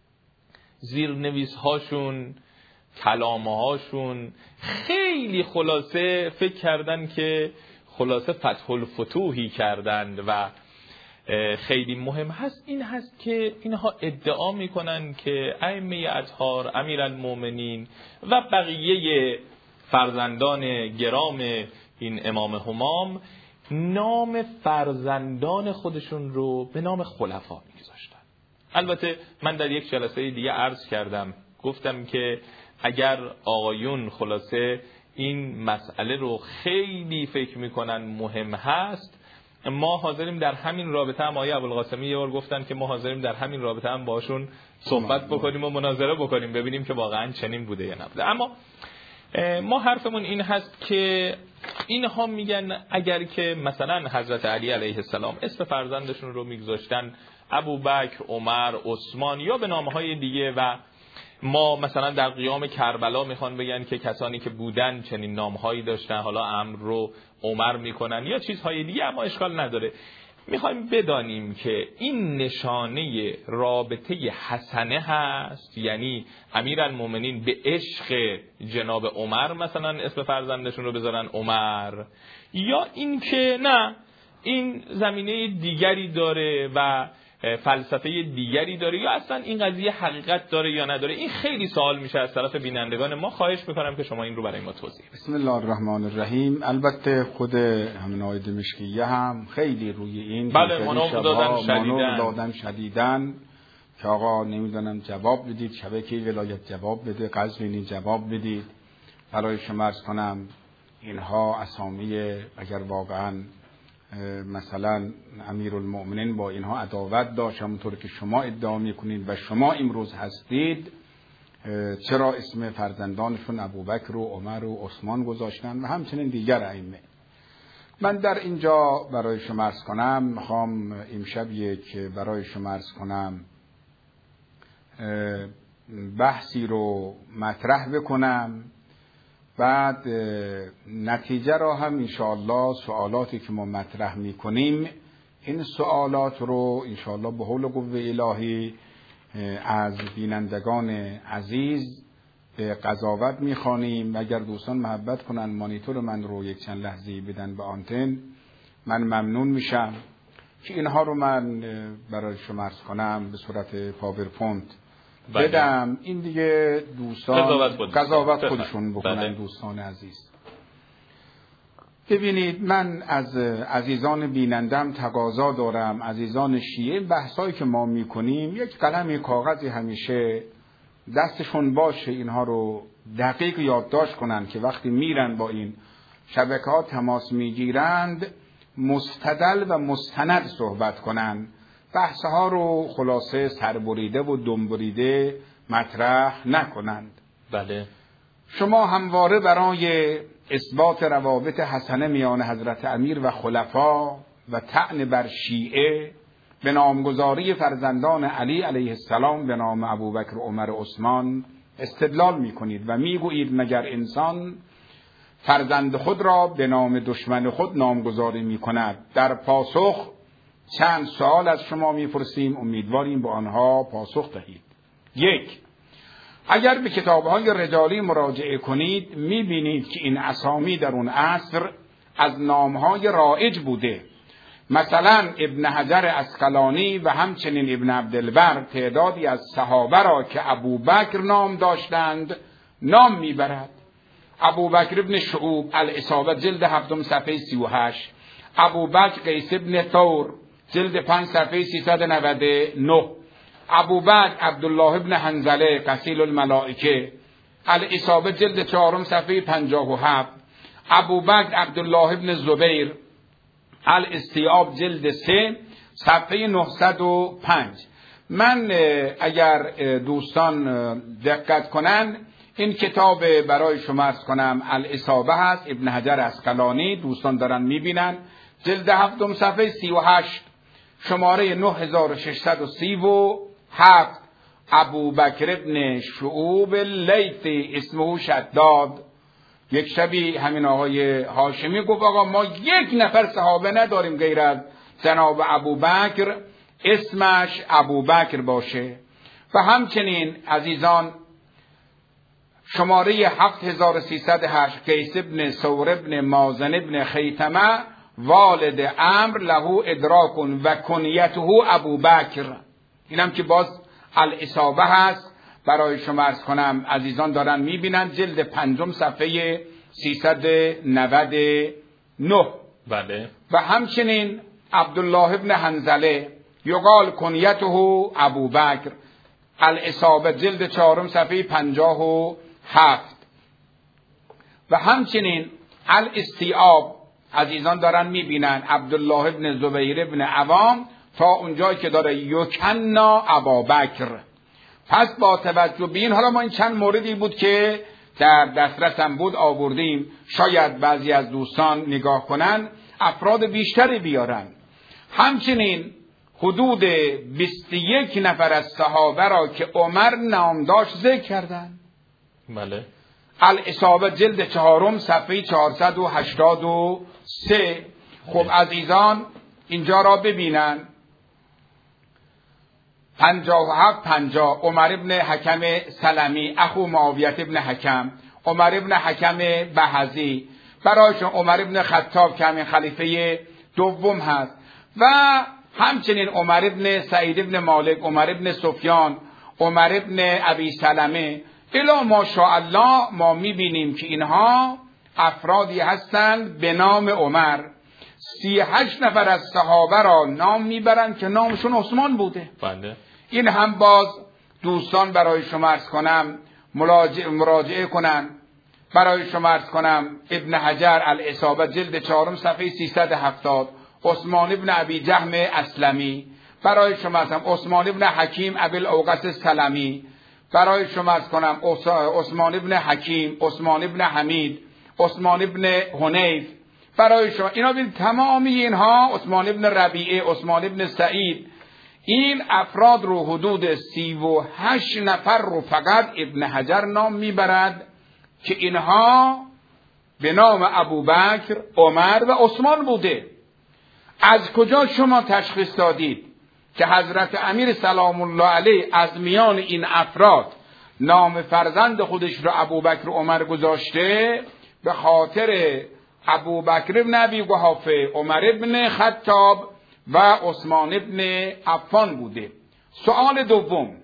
زیرنویس هاشون، کلامه هاشون خیلی خلاصه فکر کردن که خلاصه فتح الفتوحی کردند و خیلی مهم هست این هست که اینها ادعا میکنن که ائمه اطهار، امیرالمومنین و بقیه فرزندان گرام این امام همام نام فرزندان خودشون رو به نام خلفا میگذاشتن. البته من در یک جلسه دیگه عرض کردم، گفتم که اگر آقایون خلاصه این مسئله رو خیلی فکر میکنن مهم هست، ما حاضریم در همین رابطه هم، آیه ابوالقاسمی یه بار گفتن که ما حاضریم در همین رابطه هم باشون صحبت بکنیم و مناظره بکنیم ببینیم که واقعا چنین بوده یا نبوده. اما ما حرفمون این هست که اینها میگن اگر که مثلا حضرت علی علیه السلام اسم فرزندشون رو میگذاشتن ابوبکر، عمر، عثمان یا به نامهای دیگه و ما مثلا در قیام کربلا میخوان بگن که کسانی که بودن چنین نامهایی داشتن، حالا امر رو عمر میکنن یا چیزهای دیگه، اما اشکال نداره. میخوایم بدانیم که این نشانه رابطه حسنه هست، یعنی امیرالمومنین به عشق جناب عمر مثلا اسم فرزندشون رو بذارن عمر، یا این که نه این زمینه دیگری داره و فلسفه دیگری داره، یا اصلا این قضیه حقیقت داره یا نداره. این خیلی سوال میشه از طرف بینندگان ما. خواهش میکنم که شما این رو برای ما توضیح. بسم الله الرحمن الرحیم. البته خود همین آقای دمشقیه هم خیلی روی این مانور دادن شدیدن که آقا نمیدونم جواب بدید، شبکه ولایت جواب بده، قزوینی جواب بدید. برای شما عرض کنم اینها اسامی اگر واقعا مثلا امیرالمؤمنین با اینها عداوت داشت همونطور که شما ادعا میکنید و شما امروز هستید، چرا اسم فرزندانشون ابوبکر و عمر و عثمان گذاشتن و همچنین دیگر ائمه. من در اینجا برای شما عرض کنم، میخوام امشب یک برای شما عرض کنم بحثی رو مطرح بکنم، بعد نتیجه را هم انشاءالله سوالاتی که ما مطرح میکنیم این سوالات رو انشاءالله به حول قوه الهی از بینندگان عزیز به قضاوت میخوانیم. اگر دوستان محبت کنن مانیتور من رو یک چند لحظه بدن به آنتن، من ممنون میشم که اینها رو من برای شما عرض کنم به صورت پاورپوینت بدم. این دیگه دوستان قضاوت خودشون بکنن. دوستان عزیز ببینید، من از عزیزان بینندم تقاضا دارم، عزیزان شیعه، بحثایی که ما میکنیم یک قلم کاغذی همیشه دستشون باشه، اینها رو دقیق یادداشت کنن که وقتی میرن با این شبکه‌ها تماس میگیرند مستدل و مستند صحبت کنن، بحثها رو خلاصه سربریده و دمبریده مطرح نکنند. بله. شما همواره برای اثبات روابط حسنه میان حضرت امیر و خلفا و طعن بر شیعه به نامگذاری فرزندان علی علیه السلام به نام ابوبکر، عمر، عثمان استدلال میکنید و میگویید مگر انسان فرزند خود را به نام دشمن خود نامگذاری میکند؟ در پاسخ چند سوال از شما میپرسیم، امیدواریم به آنها پاسخ دهید. 1. اگر به کتاب‌های رجالی مراجعه کنید میبینید که این اسامی در اون عصر از نام‌های رایج بوده. مثلا ابن حجر عسقلانی و همچنین ابن عبدالبر تعدادی از صحابه را که ابوبکر نام داشتند نام میبرد. ابوبکر ابن شعوب الاصابه جلد 7 صفحه 38، ابوبکر قیس ابن ثور جلد 5 صفحه 399. ابوبکر عبدالله ابن حنظله غسیل الملائکه الاصابه جلد 4 صفحه 57. ابوبکر عبدالله ابن زبیر الاستیاب جلد 3 صفحه 905. من اگر دوستان دقت کنن این کتاب برای شما عرض کنم الاصابه هست، ابن حجر عسقلانی، دوستان دارن میبینن، جلد 7 صفحه 38 شماره 9637. ابوبکر ابن شعوب لیثی اسمه شداد. یک شبی همین آقای هاشمی گفت آقا ما یک نفر صحابه نداریم غیر از جناب ابوبکر اسمش ابوبکر باشه. و همچنین عزیزان شماره 7308 قیس ابن ثور ابن مازن ابن خیثمه والد عمرو له ادراک و کنیته ابوبکر، اینم که باز الاصابه هست برای شما عرض کنم عزیزان دارن میبینن، جلد 5 صفحه 399. بله. و همچنین عبدالله ابن حنظله یقال کنیته ابوبکر الاصابه جلد 4 صفحه 57. و همچنین الاستیاب عزیزان دارن میبینن عبدالله ابن زبیر ابن عوام تا اونجایی که داره یکنا ابابکر. پس با توجه به این، حالا ما این چند موردی بود که در دسترسم بود آوردیم، شاید بعضی از دوستان نگاه کنن افراد بیشتری بیارن. همچنین حدود 21 نفر از صحابه را که عمر نام داشت ذکر کردن. بله. الاصابه جلد 4 صفحه 483. خب عزیزان اینجا را ببینن 57-50 عمر ابن حکم سلمی اخو معاویه ابن حکم، عمر ابن حکم بهزی، برایشون عمر ابن خطاب که همین خلیفه دوم هست، و همچنین عمر ابن سعید ابن مالک، عمر ابن سفیان، عمر ابن ابی سلمه الی ماشاءالله. ما میبینیم که اینها افرادی هستند به نام عمر. 38 نفر از صحابه را نام میبرند که نامشون عثمان بوده. بله. این هم باز دوستان برای شما عرض کنم مراجعه کنن. برای شما عرض کنم ابن حجر الاصابه جلد 4 صفحه 370 عثمان ابن ابی جهم اسلمی، برای شما عرض کنم عثمان ابن حکیم ابی الاوقس سلمی، برای شما عرض کنم عثمان ابن حکیم، عثمان ابن حمید، عثمان ابن حنیف، برای شما اینا ببین تمامی اینها، عثمان ابن ربیعه، عثمان ابن سعید، این افراد رو حدود 38 نفر رو فقط ابن حجر نام میبرد که اینها به نام ابوبکر، عمر و عثمان بوده. از کجا شما تشخیص دادید که حضرت امیر سلام الله علیه از میان این افراد نام فرزند خودش رو ابوبکر و عمر گذاشته؟ به خاطر ابوبکر ابن ابی قحافه، عمر ابن خطاب و عثمان ابن عفان بوده. سوال دوم،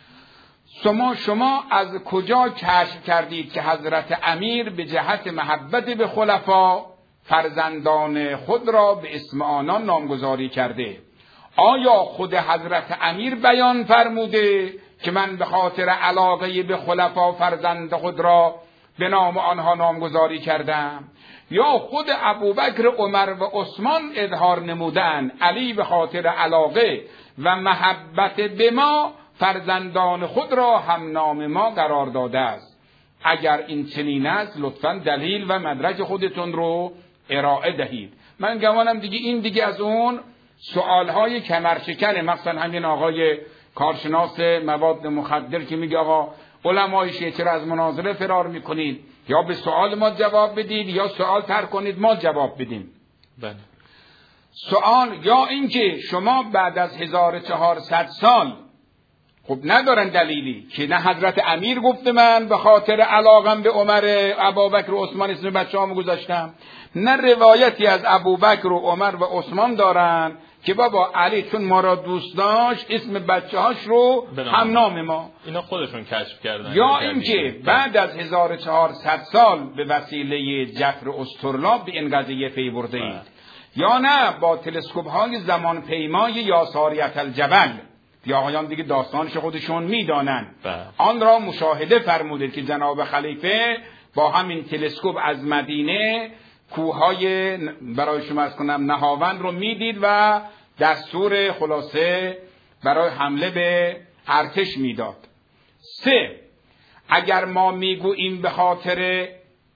شما از کجا کشف کردید که حضرت امیر به جهت محبت به خلفا فرزندان خود را به اسم آنان نامگذاری کرده؟ آیا خود حضرت امیر بیان فرموده که من به خاطر علاقه به خلفا فرزند خود را به نام آنها نامگذاری کردم، یا خود ابوبکر، عمر و عثمان اظهار نمودن علی به خاطر علاقه و محبت به ما فرزندان خود را هم نام ما قرار داده است؟ اگر این چنین است لطفاً دلیل و مدرک خودتون رو ارائه دهید. من گمانم این دیگه از اون سوالهای کمرشکنه، مثلا همین آقای کارشناس مواد مخدر که میگه آقا علمای شیعه چرا از مناظره فرار میکنید؟ یا به سوال ما جواب بدید یا سوال ترک کنید ما جواب بدیم. بله. سوال یا اینکه شما بعد از 1400 سال خب ندارن دلیلی که نه حضرت امیر گفته من به خاطر علاقم به عمر، ابوبکر و عثمان اسم بچه‌هامو گذاشتم، نه روایتی از ابوبکر و عمر و عثمان دارن که بابا علی چون ما را دوست داشت اسم بچه‌هاش رو هم نام ما. اینا خودشون کشف کردن. یا اینکه بعد از 1400 سال به وسیله جفر استرلاب به این قضیه پی برده اید یا نه با تلسکوپ های زمان پیمای یا ساریت الجبل، یا آقایان دیگه داستانش خودشون میدانن، آن را مشاهده فرموده که جناب خلیفه با همین تلسکوپ از مدینه کوههای برای شما از کنم نهاوند رو میدید و دستور خلاصه برای حمله به ارتش میداد. 3. اگر ما میگوییم به خاطر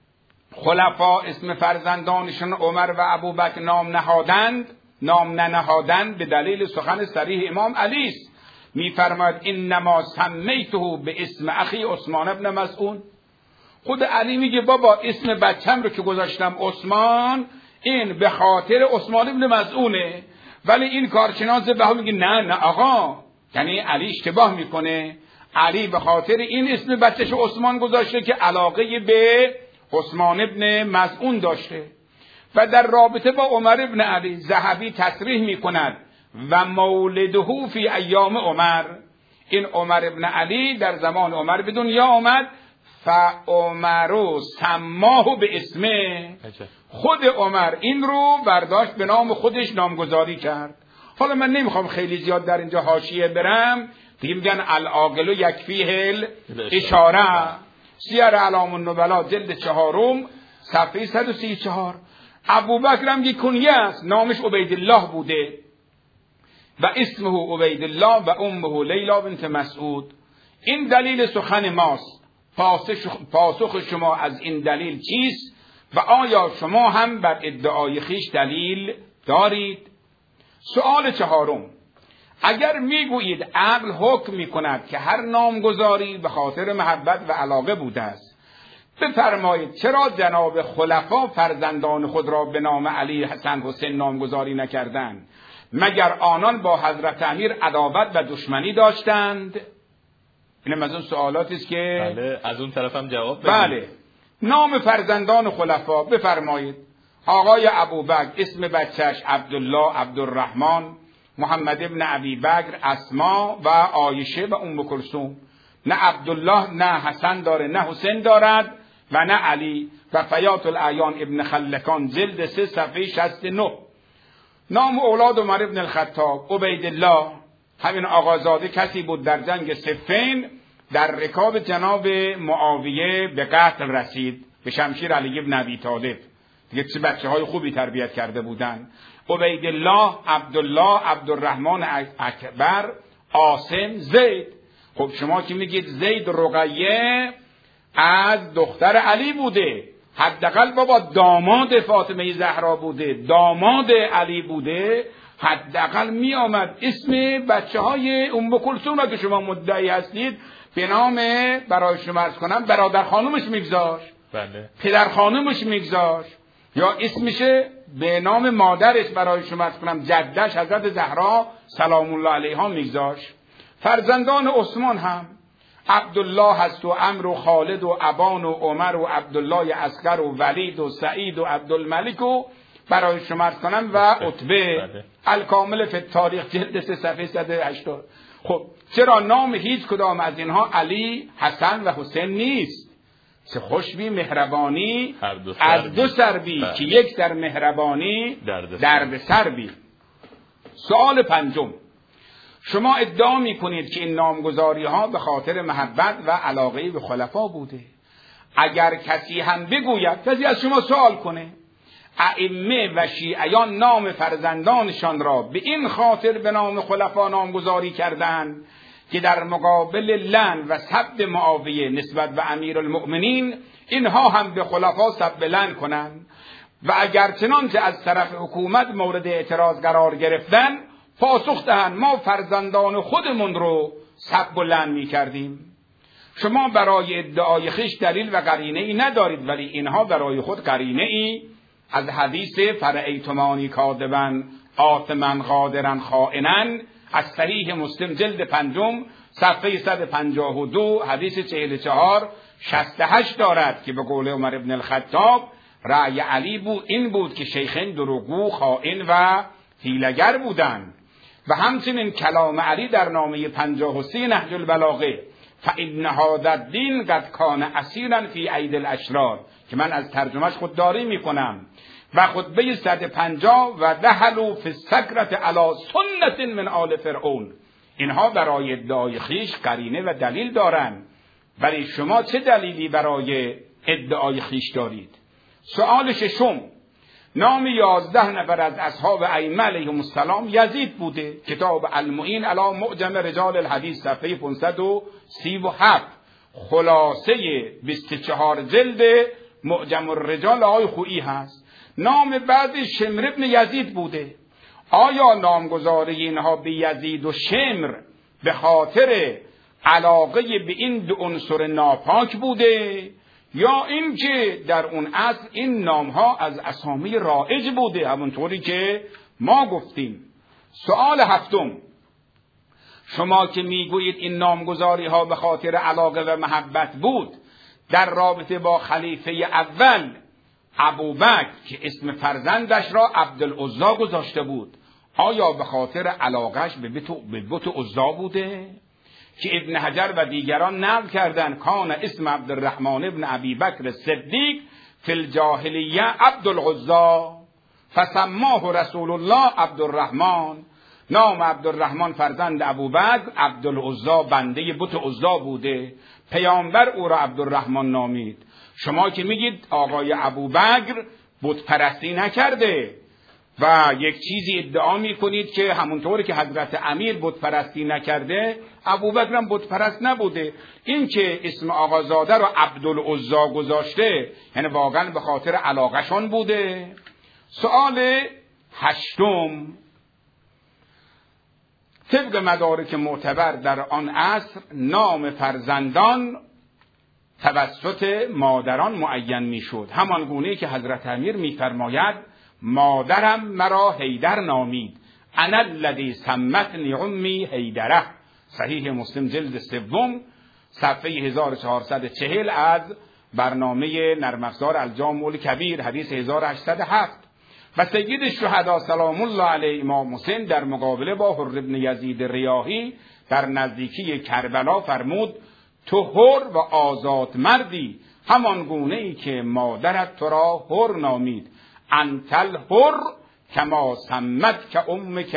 خلفا اسم فرزندانشون عمر و ابوبکر نام ننهادند به دلیل سخن صریح امام علی است. میفرماید انما سمیته به اسم اخی عثمان ابن مسعود. خود علی میگه بابا اسم بچم رو که گذاشتم عثمان، این به خاطر عثمان ابن مسعوده. ولی این کارشناس بها میگه نه آقا، یعنی علی اشتباه میکنه. علی به خاطر این اسم بچه‌ش عثمان گذاشته که علاقه به عثمان ابن مسعود داشته. و در رابطه با عمر ابن علی ذهبی تصریح میکند و مولده فی ایام عمر، این عمر ابن علی در زمان عمر به دنیا آمد. فعمرو سماه به اسمه، خود عمر این رو برداشت به نام خودش نامگذاری کرد. حالا من نمیخوام خیلی زیاد در اینجا حاشیه برم، دیگه میگن العاقل یکفیه الاشاره. سیر اعلام النبلا جلد 4 صفحه 134. ابوبکر هم یک کنیه است، نامش عبیدالله بوده و اسمه عبیدالله و امه لیلا بنت مسعود. این دلیل سخن ماست. پاسخ شما از این دلیل چیست و آیا شما هم بر ادعای خیش دلیل دارید؟ سوال 4. اگر میگویید عقل حکم میکند که هر نامگذاری به خاطر محبت و علاقه بوده است، بفرمایید چرا جناب خلفا فرزندان خود را به نام علی، حسن، حسین نامگذاری نکردند؟ مگر آنان با حضرت امیر عداوت و دشمنی داشتند؟ اینم از اون سوالاتی است که بله از اون طرف هم جواب بدید. بله. نام فرزندان خلفا بفرمایید. آقای ابوبکر اسم بچهش عبدالله، عبدالرحمن، محمد ابن ابی بکر، اسما و عایشه و ام کلثوم. نه عبدالله نه حسن داره، نه حسین دارد و نه علی. و فیات الاعیان ابن خلکان جلد 3 صفحه 69. نام اولاد عمر ابن الخطاب عبیدالله، همین آقازاده کسی بود در جنگ صفین در رکاب جناب معاویه به قتل رسید به شمشیر علی ابن ابی طالب. دیگه چه بچه‌های خوبی تربیت کرده بودن. عبیدالله، عبدالله، عبدالرحمن اکبر، عاصم، زید. خب شما که میگید زید رقیه از دختر علی بوده، حداقل بابا داماد فاطمه زهرا بوده، داماد علی بوده، حداقل می آمد اسم بچه‌های ام کلثوم که شما مدعی هستید به نام برای شما عرض کنم برادر خانومش میگذاش، بله، پدر خانومش میگذاش، یا اسمشه به نام مادرش برای شما عرض کنم جدش حضرت زهرا سلام الله علیها میگذاش. فرزندان عثمان هم عبدالله هست و عمر و خالد و ابان و عمر و عبدالله اصغر و ولید و سعید و عبدالملک و برای شما عرض کنم و عتبه. الکامل فی تاریخ جلد 3 صفحه 180. خب چرا نام هیچ کدام از اینها علی، حسن و حسین نیست؟ چه خوشبی مهربانی از دو سر بی که یک سر مهربانی درد سر بی. سوال 5. شما ادعا می کنید که این نامگذاری ها به خاطر محبت و علاقه به خلفا بوده. اگر کسی هم بگوید، کسی از شما سوال کنه ائمه و شیعیان نام فرزندانشان را به این خاطر به نام خلفا نامگذاری کردند که در مقابل لعن و سب معاویه نسبت به امیرالمؤمنین اینها هم به خلفا سب لعن کنند و اگر چنانچه از طرف حکومت مورد اعتراض قرار گرفتن پاسخ دهند ما فرزندان خودمون رو سب و لعن می کردیم. شما برای ادعای خویش دلیل و قرینه ای ندارید، ولی اینها برای خود قرینه ای از حدیث فرأیتمانی کاذبا آثما قادرا خائنا از صحیح مسلم جلد 5 صفحه 152 حدیث 44-68 دارد که به قول عمر ابن الخطاب رأی علی بود این بود که شیخین دروغگو، خائن و حیله‌گر بودند. و همچنین کلام علی در نامه 53 نهج البلاغه فإن هذا الدین قد کان اسیرا فی اید الاشرار که من از ترجمهش خودداری میکنم و خطبه 150 و دخلوا فی السکرة علی سنة من آل فرعون. اینها برای ادعای خویش قرینه و دلیل دارند، ولی شما چه دلیلی برای ادعای خویش دارید؟ سؤال ششم، نام 11 نفر از اصحاب ائمه علیهم السلام یزید بوده. کتاب المعین علی معجم رجال الحدیث صفحه 537، خلاصه 24 جلد معجم الرجال آقای خویی هست. نام بعد شمر ابن یزید بوده. آیا نامگذاری اینها به یزید و شمر به خاطر علاقه به این دو عنصر ناپاک بوده، یا اینکه در اون اصل این نامها از اسامی رایج بوده همونطوری که ما گفتیم؟ سؤال هفتم، شما که میگویید این نامگذاری ها به خاطر علاقه و محبت بود، در رابطه با خلیفه اول ابوبکر که اسم فرزندش را عبدالعزی گذاشته بود، آیا به خاطر علاقش به بت عزی بوده؟ که ابن حجر و دیگران نقل کردند کان اسم عبدالرحمن ابن ابی بکر صدیق فی الجاهلیه عبدالعزی فسماه رسول الله عبدالرحمن. نام عبدالرحمن فرزند ابوبکر عبدالعزی بنده بت عزی بوده، پیامبر او را عبدالرحمن نامید. شما که میگید آقای ابوبکر بت پرستی نکرده و یک چیزی ادعا میکنید که همونطوری که حضرت امیر بت پرستی نکرده، ابوبکر هم بت پرست نبوده، این که اسم آقازاده رو عبدالعزی گذاشته یعنی واقعا به خاطر علاقشان بوده؟ سؤال هشتم، طبق مدارک معتبر در آن عصر نام فرزندان توسط مادران معین میشد، همان گونه که حضرت امیر میفرماید مادرم مرا حیدر نامید، انا الذی سمتنی امی حیدره. صحیح مسلم جلد سوم صفحه 1440 از برنامه نرم افزار الجامع الکبیر حدیث 1807. و سید الشهدا سلام الله علیه امام حسین در مقابله با حر ابن یزید ریاحی در نزدیکی کربلا فرمود تو حر و آزاد مردی، همان گونه ای که مادرت تو را حر نامید، انتل حر کما سمت که امک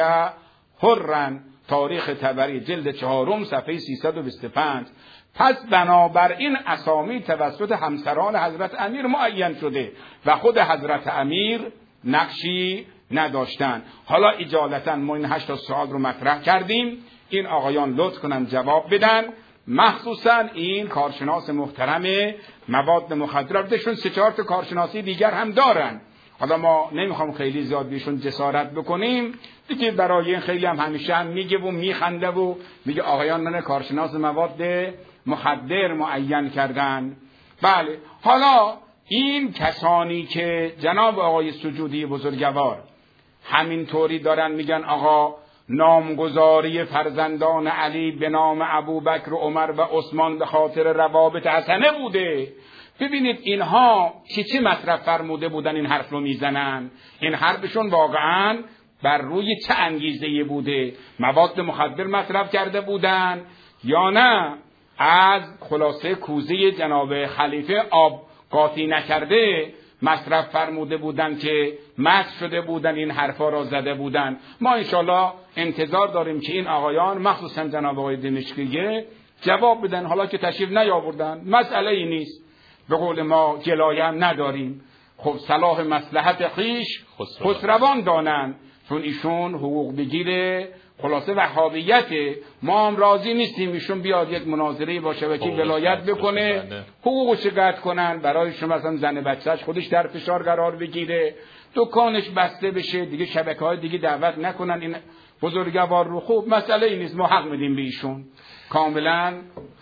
حرن. تاریخ طبری جلد 4 صفحه 325. پس بنابراین اسامی توسط همسران حضرت امیر معین شده و خود حضرت امیر نقشی نداشتن. حالا اجالتا ما این 8 سوال رو مطرح کردیم، این آقایان لطف کنن جواب بدن، مخصوصا این کارشناس محترم مواد مخدر. البتهشون 3-4 تا کارشناسی دیگر هم دارن، حالا ما نمیخوام خیلی زیاد بهشون جسارت بکنیم دیگه، برای این خیلی هم همیشه هم میگه و میخنده و میگه آقایان من کارشناس مواد مخدر معین کردن. بله، حالا این کسانی که جناب آقای سجودی بزرگوار همینطوری دارن میگن آقا نامگذاری فرزندان علی به نام ابوبکر و عمر و عثمان به خاطر روابط حسنه بوده، ببینید اینها چی مطرح فرموده بودن این حرف رو میزنن. این حرفشون واقعا بر روی چه انگیزه‌ای بوده؟ مواد مخدر مطرح کرده بودن یا نه از خلاصه کوزه جناب خلیفه آب قاطی نکرده مصرف فرموده بودن که مست شده بودن این حرفا را زده بودن؟ ما انشالله انتظار داریم که این آقایان مخصوصا جناب آقای دمشقیه جواب بدن. حالا که تشریف نیاوردن مسئله ای نیست، به قول ما گلایه هم نداریم. خب صلاح مصلحت خویش خسروان دانن، چون ایشون حقوق بگیره خلاصه وهابیت، ما هم راضی نیستیم ایشون بیاد یک مناظره با شبکه ولایت بکنه، حقوقش قطع کنن، برای شما مثلا زن بچه‌اش خودش در فشار قرار بگیره، دکانش بسته بشه، دیگه شبکه‌های دیگه دعوت نکنن این بزرگوار رو. خوب مسئله این نیست، ما حق میدیم به ایشون کاملا.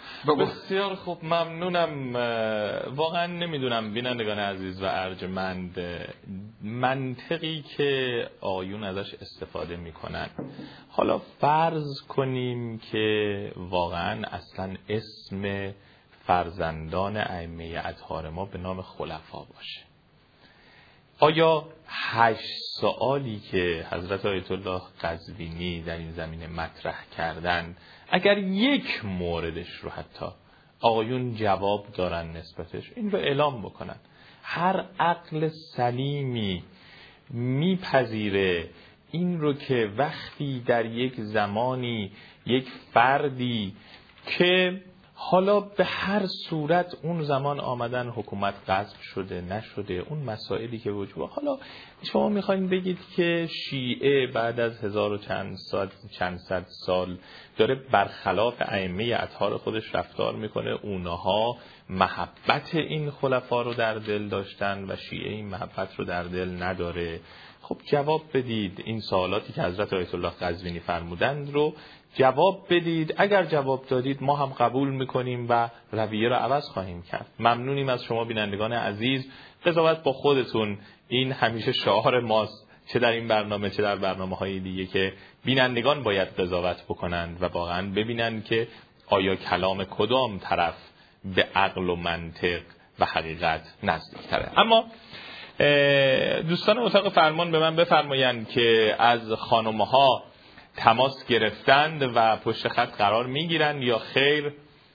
بسیار خوب، ممنونم. واقعا نمیدونم بینندگان عزیز و ارجمند منطقی که آیون ازش استفاده میکنن. حالا فرض کنیم که واقعا اصلا اسم فرزندان ائمه اطهار ما به نام خلفا باشه، آیا 8 سوالی که حضرت آیت الله قزوینی در این زمینه مطرح کردن، اگر یک موردش رو حتی آقایون جواب دارن نسبتش، این رو اعلام بکنن، هر عقل سلیمی میپذیره این رو که وقتی در یک زمانی یک فردی که حالا به هر صورت اون زمان آمدن حکومت غصب شده نشده، اون مسائلی که وجود، حالا شما میخواین بگید که شیعه بعد از 1000 و چند صد سال داره برخلاف ائمه اطهار خودش رفتار میکنه، اونها محبت این خلفا رو در دل داشتن و شیعه این محبت رو در دل نداره. خب جواب بدید این سوالاتی که حضرت آیت الله قزوینی فرمودند رو جواب بدید. اگر جواب دادید ما هم قبول میکنیم و رویه رو عوض خواهیم کرد. ممنونیم از شما بینندگان عزیز. قضاوت با خودتون این همیشه شعار ماست، چه در این برنامه چه در برنامه‌های دیگه، که بینندگان باید قضاوت بکنند و واقعا ببینند که آیا کلام کدام طرف به عقل و منطق و حقیقت نزدیک‌تره. اما دوستان اتاق فرمان به من بفرمایند که از خانم‌ها تماس گرفتند و پشت خط قرار میگیرند یا خیر؟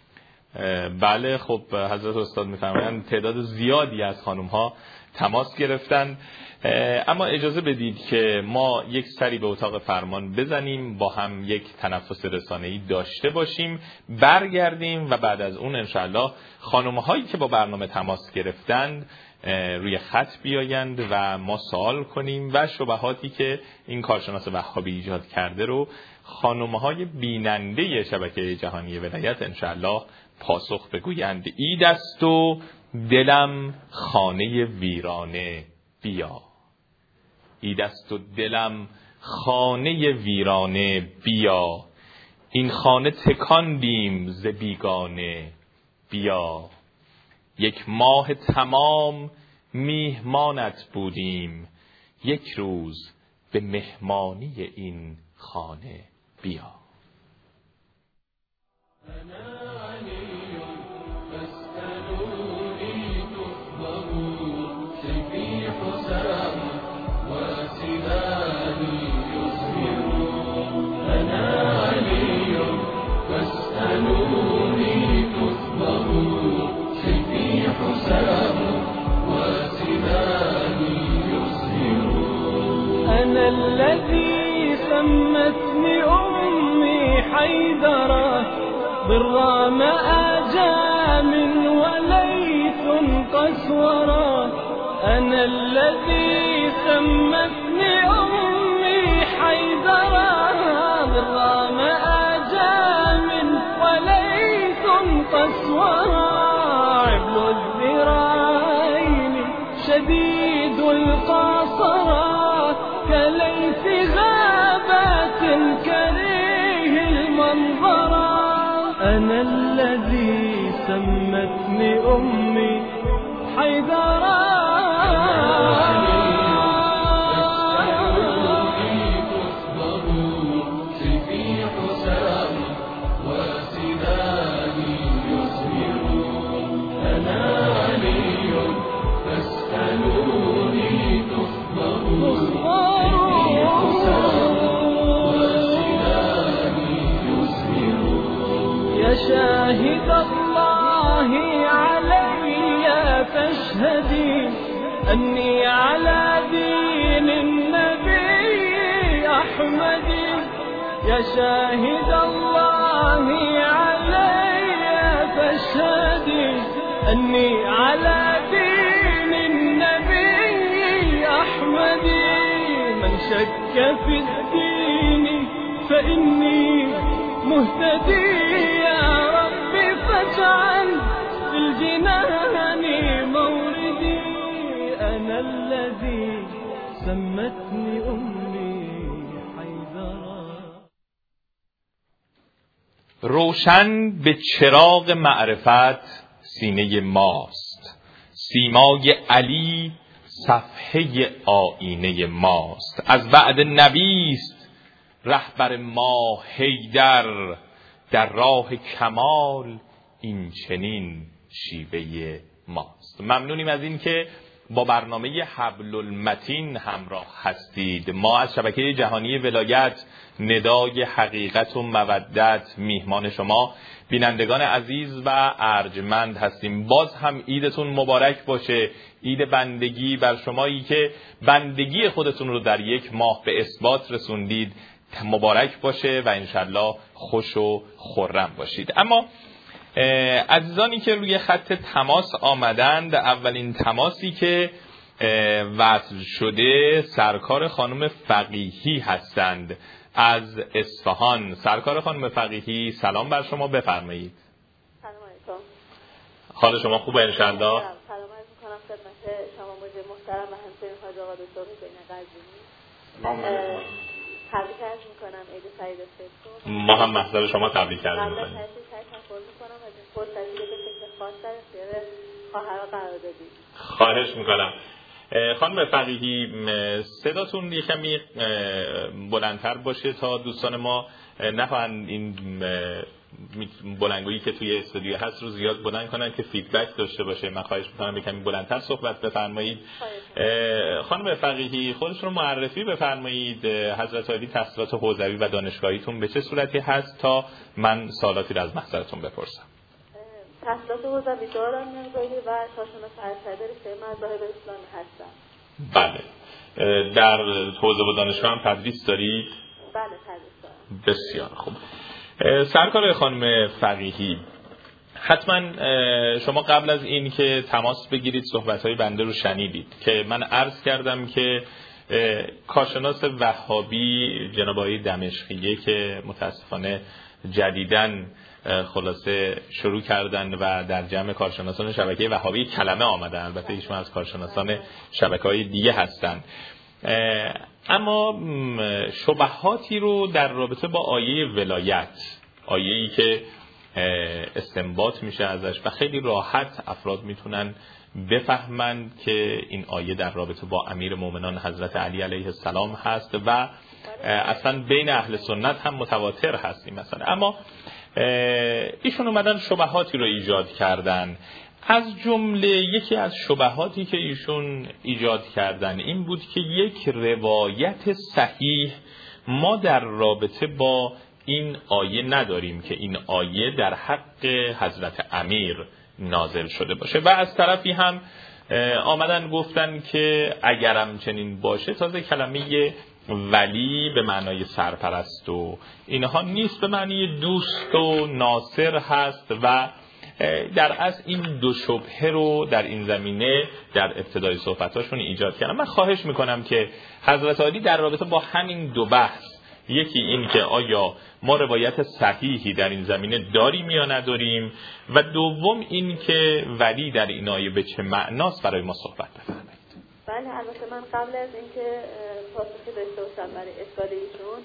بله، خب حضرت استاد میفرمایند تعداد زیادی از خانم‌ها تماس گرفتند. اما اجازه بدید که ما یک سری به اتاق فرمان بزنیم، با هم یک تنفس رسانه‌ای داشته باشیم، برگردیم و بعد از اون انشاءالله خانم‌هایی که با برنامه تماس گرفتند روی خط بیایند و ما سوال کنیم و شبهاتی که این کارشناس وهابی ایجاد کرده رو خانم‌های بیننده شبکه جهانی ولایت انشاءالله پاسخ بگویند. عید است و دلم خانه ویرانه بیا، عید است و دلم خانه ویرانه بیا، این خانه تکاندیم ز بیگانه بیا، یک ماه تمام میهمانت بودیم، یک روز به مهمانی این خانه بیا. أنا الذي سمتني أمي حيدرة بالرام آجام وليث قسورة، أنا الذي سمتني أمي حيدرة بالرام آجام وليث قسورة، عبل الذراعين شديد القاصرة كليث غابات كريه المنظرة، أنا الذي سمتني أمي حيدرة. شاهد الله علي فاشهدي أني على دين النبي أحمد، يا شاهد الله علي فاشهدي أني على دين النبي أحمد، من شك في الدين فإني مهتدي، يا ربي فاجعل في الجنان موردي، أنا الذي سمتني أمي حيدرة. روشن به چراغ معرفت سینه ماست، سیمای علی صفحه آینه ماست، از بعد نبیست رهبر ما حیدر، در راه کمال این چنین شیوه ماست. ممنونیم از این که با برنامه حبل المتین همراه هستید. ما از شبکه جهانی ولایت ندای حقیقت و مودت میهمان شما بینندگان عزیز و ارجمند هستیم. باز هم عیدتون مبارک باشه، عید بندگی بر شمایی که بندگی خودتون رو در یک ماه به اثبات رسوندید مبارک باشه و انشالله خوش و خرم باشید. اما عزیزانی که روی خط تماس آمدند، اولین تماسی که وصل شده سرکار خانم فقیهی هستند از اصفهان. سرکار خانم فقیهی سلام بر شما، بفرمایید. سلام علیکم. حال شما خوبه انشالله؟ سلام عرض می‌کنم خدمت شما مجری محترم و همچنین حاج آقا دکتر حسین قزوینی. تبریک عرض می‌کنم عید سعید فطر. ما هم محضر شما تبریک عرض می‌کنیم. تشکر می‌کنم از این فرصتی که فکر خاص در اختیار خواهرها قرار دادید. خواهش می‌کنم. خانم فقیهی صداتون یه کمی بلندتر باشه تا دوستان ما نخواهند این بلندگویی که توی استودیو هست رو زیاد بلند کنن که فیدبک داشته باشه. من خواهش می‌کنم یه کمی بلندتر صحبت بفرمایید. خانم فقیهی خودتون رو معرفی بفرمایید. حضرت عالی تحصیلات حوزوی و دانشگاهیتون به چه صورتی هست تا من سوالاتی رو از محضرتون بپرسم. تحصیلات حوزوی دارم نگاهی و کارشناس ارشد رشته مذاهب اسلامی هستم. بله. در حوزه و دانشگاه هم تدریس دارید؟ بله تدریس دارم. بسیار خوب. سرکار خانم فقیهی، حتما شما قبل از این که تماس بگیرید صحبت‌های بنده رو شنیدید که من عرض کردم که کارشناس وهابی جناب آقای دمشقیه که متاسفانه جدیداً خلاصه شروع کردن و در جمع کارشناسان شبکه وهابی کلمه آمدن، البته ایشون از کارشناسان شبکه‌های دیگه هستند، اما شبهاتی رو در رابطه با آیه ولایت، آیه‌ای که استنباط میشه ازش و خیلی راحت افراد میتونن بفهمند که این آیه در رابطه با امیر مومنان حضرت علی علیه السلام هست و اصلا بین اهل سنت هم متواتر هست این مسئله. اما ایشون اومدن شبهاتی رو ایجاد کردن. از جمله یکی از شبهاتی که ایشون ایجاد کردن این بود که یک روایت صحیح ما در رابطه با این آیه نداریم که این آیه در حق حضرت امیر نازل شده باشه و از طرفی هم آمدن گفتن که اگرم چنین باشه تازه کلمه ولی به معنای سرپرست و اینها نیست، به معنی دوست و ناصر هست و در اصل این دو شبهه رو در این زمینه در ابتدای صحبتاشون ایجاد کردن. من خواهش میکنم که حضرت عالی در رابطه با همین دو بحث، یکی این که آیا ما روایت صحیحی در این زمینه داریم یا نداریم و دوم این که ولی در این آیه به چه معناست برای ما صحبت بفرمایید. بله البته من قبل از اینکه پاسخی داشته باشم برای اشکال ایشون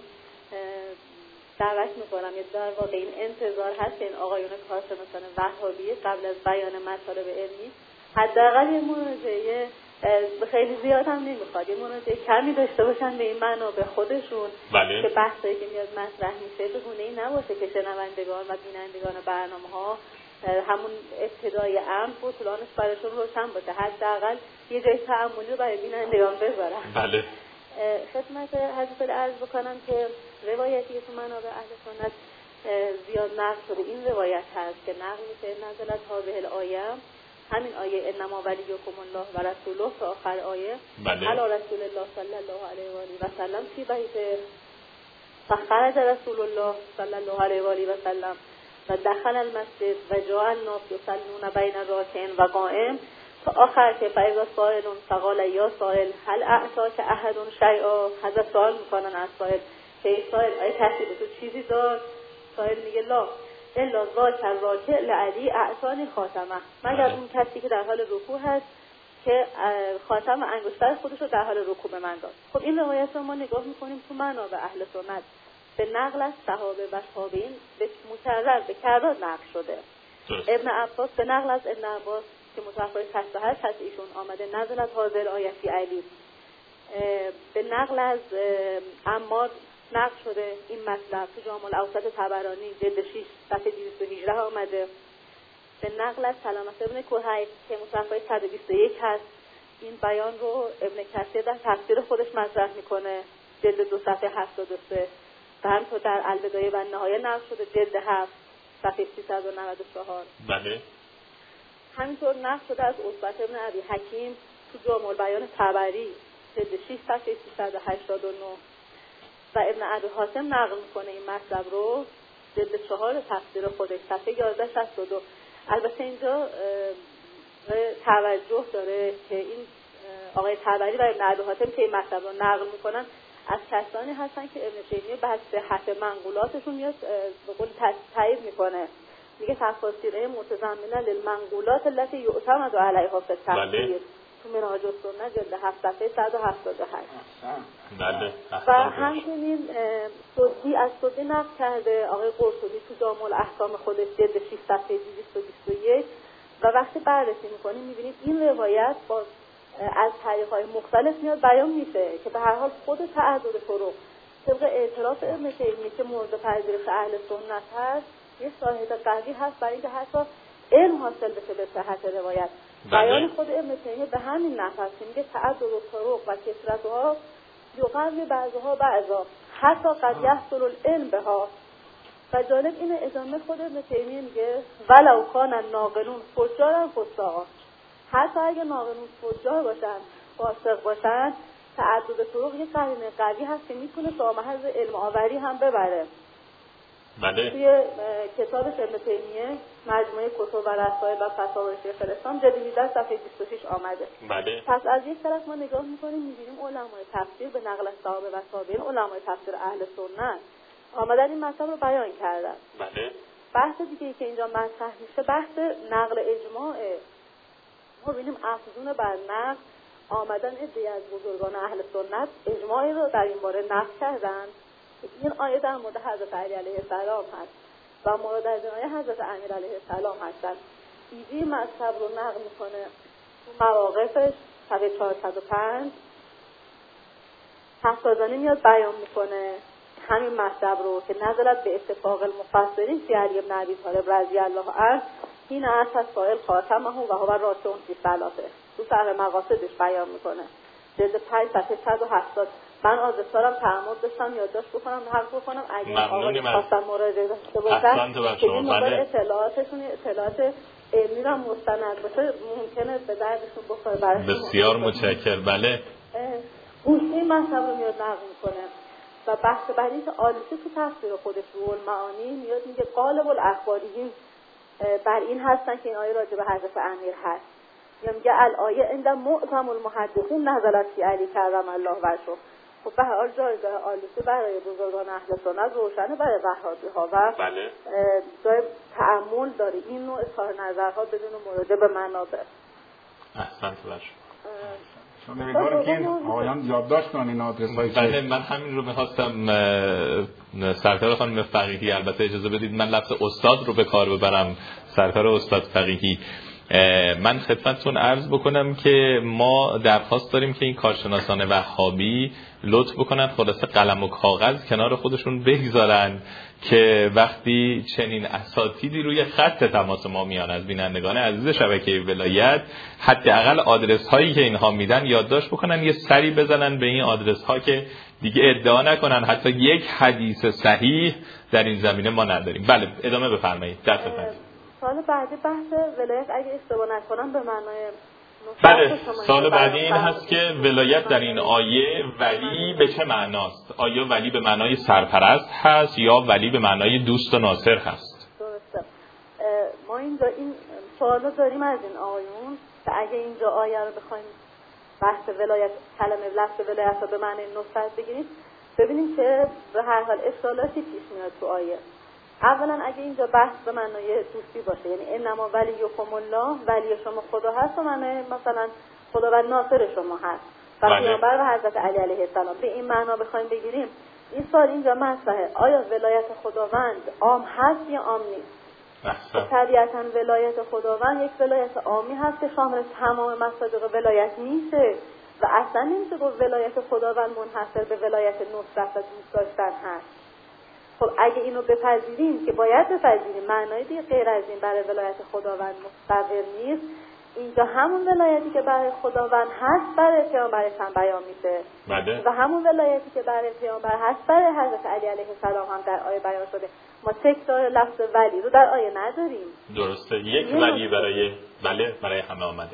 دعوت میکنم یا در واقع این انتظار هست که این آقایون کارشناسان وهابی قبل از بیان مطالب علمی حداقل یه مراجعه خیلی زیاد هم نمیخواد، یه مراجعه کمی داشته باشن به این منابع خودشون. بله. که بحثایی که میاد مطرح میشه به گونه‌ای نباشه که شنوندگان و بینندگان برنامه‌ها همون ابتدای امر بطلانش براشون روشن باشه، حداقل یه جای تعاملی رو برای بینندگان بذارن. بله. خدمت حضرت عرض بکنم که روایتی که تو منابع اهل سنت زیاد نقل شده این روایت هست که نقل میشه نزلت هذه الآیه، همین آیه انما ولیکم الله و رسوله تا آخر آیه. بله. علی رسول الله صلی الله علیه و آله و سلم فی بیت فخرج رسول الله صلی الله علیه و آله و سلم و دخل المسجد و جاء الناس یصلون بین الراکعین و قائم تا آخر که فاذا سائل فقال یا سائل هل اعطاک احد شیئا، حضرت سوال میکنن از سائل که ای سائل آیا کسی به تو چیزی داد؟ سائل میگه لا الا ذاک الراکع لعلی اعطانی خاتمه، مگر اون کسی که در حال رکوع هست که خاتم انگشتر خودش رو در حال رکوع به من داد. خب این روایت رو ما نگاه میکنیم تو منابع اهل سنت به نقل از صحابه و تابعین به مکرر به کردار نقل شده. ابن عباس به نقل از ابن عباس که متوفی 68 هست ایشون آمده نزلت حاضر آیتی علی. به نقل از عمار نقل شده این مطلب تو جامع الاوسط طبرانی جلد 6 صفحه 218 آمده. به نقل از سلامت ابن کوهیل که متوفی 121 هست این بیان رو ابن کثیر در تفسیر خودش مطرح میکنه، جلد 2 صفحه 73. و همینطور در البدایه و نهایه نقل شده جلد 7 صفحه 394. بله. همینطور نقل شده از عتبه بن ابی حکیم تو جامع البیان طبری جلد 6 صفحه 389 و ابن ابی حاتم نقل میکنه این مطلب رو جلد 4 تفسیر خودش صفحه 1162. البته اینجا توجه داره که این آقای طبری و ابن ابی حاتم که این مطلب رو نقل میکنن از کسانی هستن که ابن تیمیه بعد صحت منقولاتشون میاد به قول تایید میکنه، میگه تفاسیر متضمنه للمنقولات التي یعتمد علیها فی التفسیر تو منهاج السنه جلد 7 صفحه 178. بله. و همچنین صدی از صدی نقل کرده آقای قرطبی تو جامع الاحکام خودش جلد 6 صفحه 221 و وقتی بررسی میکنیم میبینیم این روایت با از طریق‌های مختلف میاد بیان میشه که به هر حال خود تعدد طرق طبق اعتراف ابن تیمیه که مورد پذیرش اهل سنت هست یه شاهد قوی هست برای اینکه حتی علم حاصل بشه به صحت روایت. بیان خود ابن تیمیه به همین نحو است، میگه تعدد طرق و کثرتها یقوی بعضها بعضا حتی قد یحصل العلم بها. و جالب اینه ادامه خود ابن تیمیه میگه ولو کان الناقلون فجارا فساقا، حتی اگه ناقلون فجار باشن فاسق باشن تعدد طرق یک قرینه قوی هست که میتونه تا محض علم آوری هم ببره. بله. توی کتاب ابن تیمیه مجموعه کتب و رسائل و فتاوی شیخ الاسلام جلد 18 صفحه 26 آمده. بله. پس از یک طرف ما نگاه میکنیم میبینیم علمای تفسیر به نقل از صحابه و تابعین علمای تفسیر اهل سنت آمدن این مطلب رو بیان کردن. بله. بحث دیگه که اینجا مطرح میشه بحث نقل اجماعه. ما ببینیم افزون بر نقل آمدن عده‌ای از بزرگان اهل سنت اجماعی رو در این باره نقل کردن. این آیه در مورد حضرت علی علیه السلام هست و مورد از این آیه حضرت امیر علیه السلام هستن. ایدی مطلب رو نقل میکنه تو مواقفش صفحه 405 حفاظانی میاد بیان میکنه همین مطلب رو که نزلت به اتفاق المفسرین فی علی بن ابی طالب رضی الله عنه این اساس سائل خاتمه و هو راسون فی صلاته تو شرح مقاصدش بیان میکنه جلد 5 صفحه 170. من آزستارم تعمد داشتم یادداشت بکنم حرف بکنم اگه آقای خواستم مراجعه داشته باشن که این مقدار اطلاعاتشون اطلاعات علمی را مستند باشه ممکنه به دردشون بخوره برای بسیار متشکرم. بله. گوشی مطلب رو میاد نقل میکنه و بحث بعدی که آلوسی تو تفسیر خودش روح المعانی میاد میگه قالب الاخباریین بر این هستن که این آیه راجع به حضرت امیر هست یا میگه الآیه عند معظم المحدثین نزلت فی علی کرم الله وجهه. خب به هر حال جایگاه آلوسی برای بزرگان اهل سنت روشنه برای وهابی ها و بله. جای تأمل داره این نوع اظهار نظرها بدون مراجعه به منابع. احسنت باشه. امیدوارم که این آقایان یادداشت کنن این آدرس‌های. بله من همین رو می‌خواستم سرکار خانم فقیهی البته اجازه بدید من لفظ استاد رو به کار ببرم. سرکار استاد فقیهی من خدمتتون عرض بکنم که ما درخواست داریم که این کارشناسان وهابی لطف بکنن خلاصه قلم و کاغذ کنار خودشون بگذارن که وقتی چنین اساتیدی روی خط تماس ما میان از بینندگان عزیز شبکه ولایت حداقل آدرس هایی که اینها میدن یادداشت بکنن یه سری بزنن به این آدرس ها که دیگه ادعا نکنن حتی یک حدیث صحیح در این زمینه ما نداریم. بله ادامه بفرمایید. سال بعدی بحث ولایت اگه اشتباه نکنم به معنای بله سال بعدی این هست که ولایت در این آیه ولی به چه معناست؟ آیا ولی به معنای سرپرست هست یا ولی به معنای دوست و ناصر هست؟ درسته. ما اینجا این سوالو داریم از این آیون که اگه اینجا آیه رو بخوایم بحث ولایت کلمه لفظ ولایت رو به معنی نصرت بگیریم ببینیم که به هر حال اشکالاتی پیش میاد تو آیه. اولا اگه اینجا بحث به معنای دوستی باشه یعنی انما ولیکم الله ولی شما خدا هست و معنی مثلا خداوند ناصر شما هست و پیامبر و حضرت علی علیه السلام به این معنا بخوایم بگیریم این سوال اینجا مطرحه آیا ولایت خداوند عام هست یا عام نیست؟ طبیعتا ولایت خداوند یک ولایت عامی هست که شامل تمام مصادیق ولایت نیسته و اصلا نمیشه گفت ولایت خداوند منحصر به ولایت نصرت و دوست داشتن هست. خب اگه اینو بپذیریم که باید بپذیریم معنای دیگه غیر از این برای ولایت خداوند مستقر نیست اینجا همون ولایتی که برای خداوند هست برای پیامبرش هم بیان میشه بله. و همون ولایتی که برای پیامبر هست برای حضرت علی علیه السلام هم در آیه بیان شده. ما تکرار لفظ ولی رو در آیه نداریم. درسته، یک ولی برای همه آمده.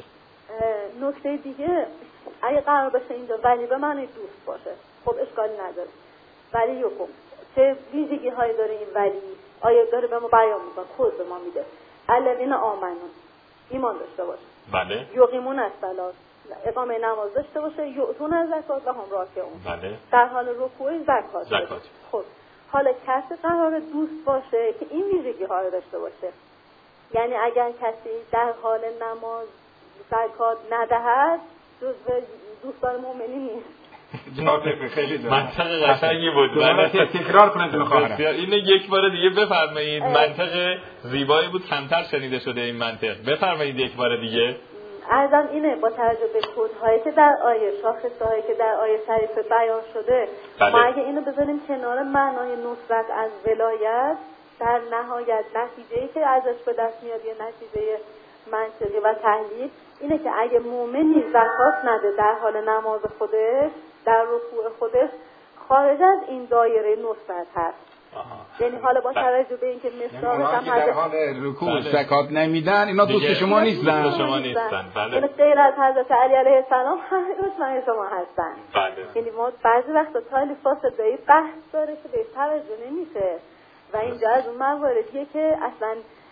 نکته دیگه اگه قرار باشه اینجا ولی به معنی دوست باشه خب اشکالی نداره، ولی یکم چه ویژگی هایی داره این ولی؟ آیه داره به ما بیان میکنه، خود به ما میده الذین آمنون، ایمان داشته باشه، بله. یقیمون الصلاة، اقامه نماز داشته باشه، یؤتون الزکات و هم راکعون، بله. در حال رکوع زکات. خب حالا کسی قرار دوست باشه که این ویژگی ها رو داشته باشه، یعنی اگر کسی در حال نماز زکات ندهد جزو دوستان مؤمنین نیست. جناب خیلی داره منطق قشنگی بود. تکرار کنید جناب خواهرم. اینو یک بار دیگه بفرمایید. منطق زیبایی بود، کمتر شنیده شده این منطق. بفرمایید یک بار دیگه. عرضم اینه با توجه به کدهایی که در آیه، شاخصهایی که در آیه شریف بیان شده، ما اگه اینو بذاریم کنار معنای نصرت از ولایت، در نهایت نتیجه‌ای که ازش به دست میاد یه نتیجه منطقی و تحلیل اینه که اگه مؤمنی زکات نده در حال نماز خودش، در رکوع خودش، خارج از این دایره نصرت هست. یعنی حالا با توجه به اینکه مثال هم در حال رکوع زکات نمیدن، اینا دوست شما نیستن. بله. غیر از حضرت علی علیه السلام همه دشمن شما هستن. بله. یعنی ما بعضی وقتا تالی فاسدایی بحث داره که به توجه نمیشه و اینجا از اون مواردیه که اصلا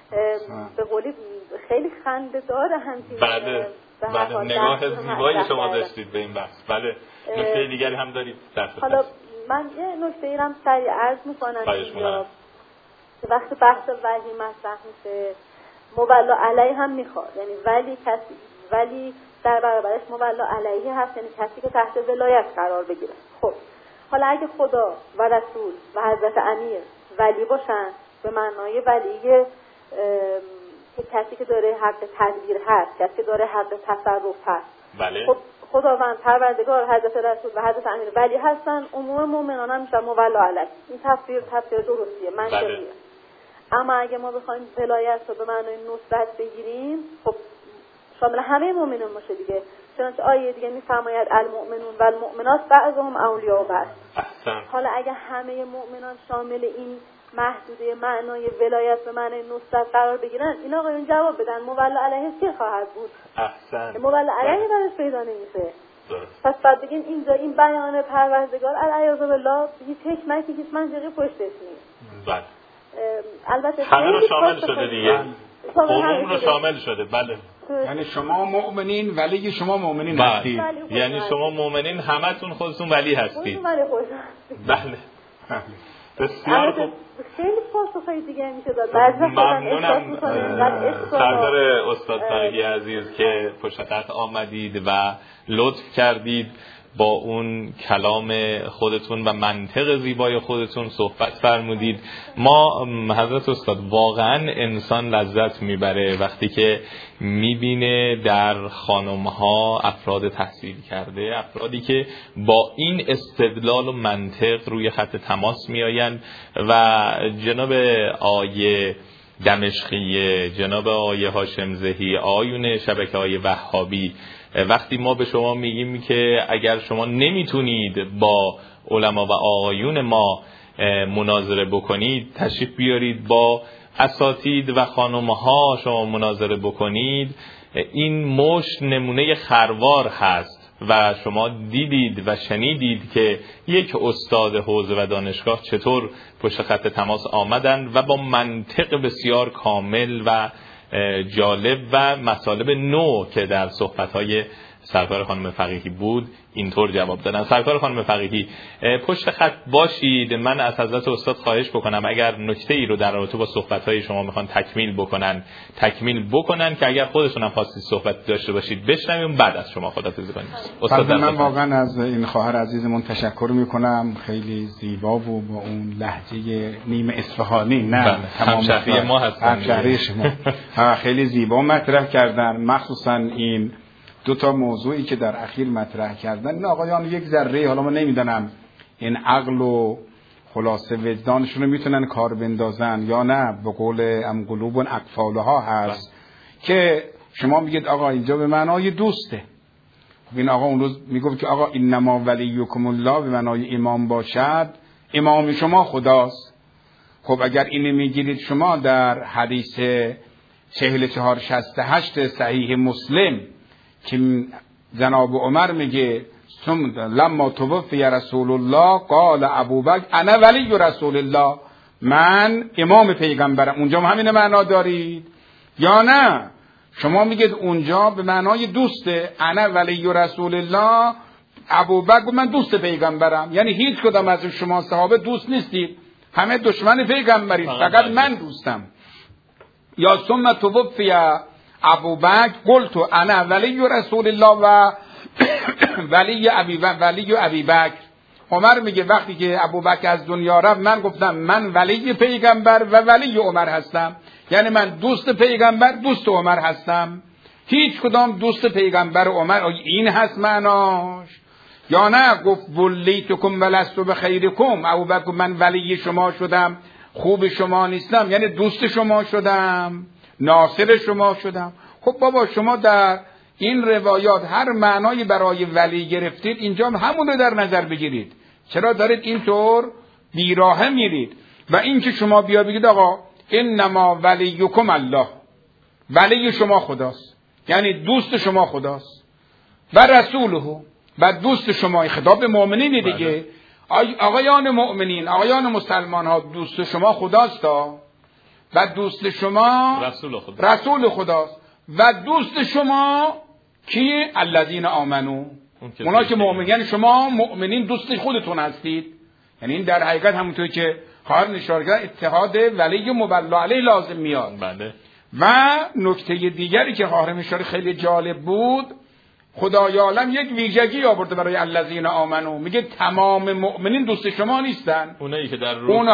به قولی خیلی خنده داره همچین. بله. نگاه زیبایی شما داشتید به این بحث. بله. نکته دیگری هم دارید؟ حالا من یه نکته ای هم سریع عرض میکنم اینجا که وقتی بحث ولی مطرح میشه مولا علیه هم میخواد، یعنی ولی در برابرش مولا علیه هست، یعنی کسی که تحت ولایت قرار بگیره. خب حالا اگه خدا و رسول و حضرت امیر ولی باشن به معنای ولی که کسی که داره حق تدبیر هست، کسی که داره حق تصرف هست. بله. خب خداوند پروردگار حضرت رسول و حضرت امیر ولی هستن، عموم مؤمنان هم میشن مولا علیه. این تفسیر درستیه، منطقیه. بله. اما اگه ما بخوایم ولایت رو به معنای نصرت بگیریم خب شامل همه مؤمنان باشه دیگه، چنانچه آیه دیگه میفرماید المؤمنون و المؤمنات بعضهم اولیاء بعض. حالا اگه همه مؤمنان شامل این محدوده معنای ولایت به معنای نصرت قرار بگیرن، این آقایون جواب بدن مولا علیه چی خواهد بود؟ احسن. مولا علیه درش پیدا نمیشه. پس بعد بگین اینجا این بیان پروردگار العیاذ بالله هیچ حکمتی هیچ منطقی پشتش نیست. بله. البته همه رو شامل شده دیگه. عموم رو شامل شده. بله. یعنی شما مؤمنین ولی شما مؤمنین هستید. یعنی شما مؤمنین همتون خودتون ولی هستید. بله. بسیار خوب. خیلی پاسخی دیگه میشه داد. ممنونم سردار استاد طاهری عزیز که پشت خط آمدید و لطف کردید با اون کلام خودتون و منطق زیبای خودتون صحبت فرمودید. ما حضرت استاد واقعا انسان لذت میبره وقتی که میبینه در خانمها افراد تحصیل کرده، افرادی که با این استدلال و منطق روی خط تماس میآیند و جناب آیه دمشقیه، جناب آیه هاشم زهی، آیون شبکه‌های وهابی، وقتی ما به شما میگیم که اگر شما نمیتونید با علما و آقایون ما مناظره بکنید، تشریف بیارید با اساتید و خانمها شما مناظره بکنید، این مشت نمونه خروار هست و شما دیدید و شنیدید که یک استاد حوزه و دانشگاه چطور پشت خط تماس آمدن و با منطق بسیار کامل و جالب و مطالب نو که در صحبت‌های سرکار خانم فقیهی بود اینطور جواب دادن. سرکار خانم فقیهی پشت خط باشید. من از حضرت استاد خواهش بکنم اگر نکته‌ای رو در رابطه با صحبت‌های شما میخوان تکمیل بکنن که اگر خودتون هم خواستید صحبت داشته باشید بشنویم، بعد از شما خداحافظی کنیم. استاد من واقعا از این خواهر عزیزمون تشکر میکنم، خیلی زیبا و با اون لهجه نیمه اصفهانی، نه همشهری ما هستن، همشهری شما خیلی زیبا مطرح کردن، مخصوصا این دو تا موضوعی که در اخیر مطرح کردن. این آقایان یک ذره، حالا من نمیدونم این عقل و خلاصه وجدانشون رو میتونن کار بندازن یا نه، به قول ام قلوب اقفالها هست که شما میگید آقا اینجا به معنای دوسته. این آقا اون روز میگفت که آقا انما ولیکم الله به معنای امام باشد، امام شما خداست. خب اگر اینو میگیرید شما در حدیث 4468 صحیح مسلم که جناب عمر میگه لما توفی رسول الله قال ابوبکر انا ولی رسول الله، من امام پیغمبرم، اونجا هم همین معنا دارید یا نه؟ شما میگید اونجا به معنای دوسته، انا ولی رسول الله، ابوبکر من دوست پیغمبرم، یعنی هیچ کدام از شما صحابه دوست نیستید، همه دشمن پیغمبرید، فقط من دوستم. یا ثم توفی ابوبکر قلت انا ولی رسول الله و ولی ابی بکر. عمر میگه وقتی که ابوبکر از دنیا رفت من گفتم من ولی پیغمبر و ولی عمر هستم، یعنی من دوست پیغمبر دوست عمر هستم. هیچ کدام دوست پیغمبر عمر این هست معناش یا نه؟ گفت ولیتکم ولست بخیرکم، ابوبکر من ولی شما شدم، خوب شما نیستم، یعنی دوست شما شدم، ناصر شما شدم. خب بابا شما در این روایات هر معنایی برای ولی گرفتید، اینجا همون رو در نظر بگیرید. چرا دارید اینطور بیراهه میرید؟ و این که شما بیا بگید آقا انما ولیکم الله، ولی شما خداست، یعنی دوست شما خداست و رسوله، و دوست شما، خطاب به مؤمنین دیگه، آقایان مؤمنین، آقایان مسلمان ها، دوست شما خداست و دوست شما رسول خداست و دوست شما کی؟ الذین آمنو، اونا که مؤمنین، یعنی شما مؤمنین دوست خودتون هستید. یعنی این در حقیقت همونطور که خواهر اشاره کرد اتحاد ولی مبلا علیه لازم میاد. بله. و نکته دیگری که خواهر اشاره خیلی جالب بود، خدای عالم یک ویژگی آورده برای الذین آمنو، میگه تمام مؤمنین دوست شما نیستن، اونایی که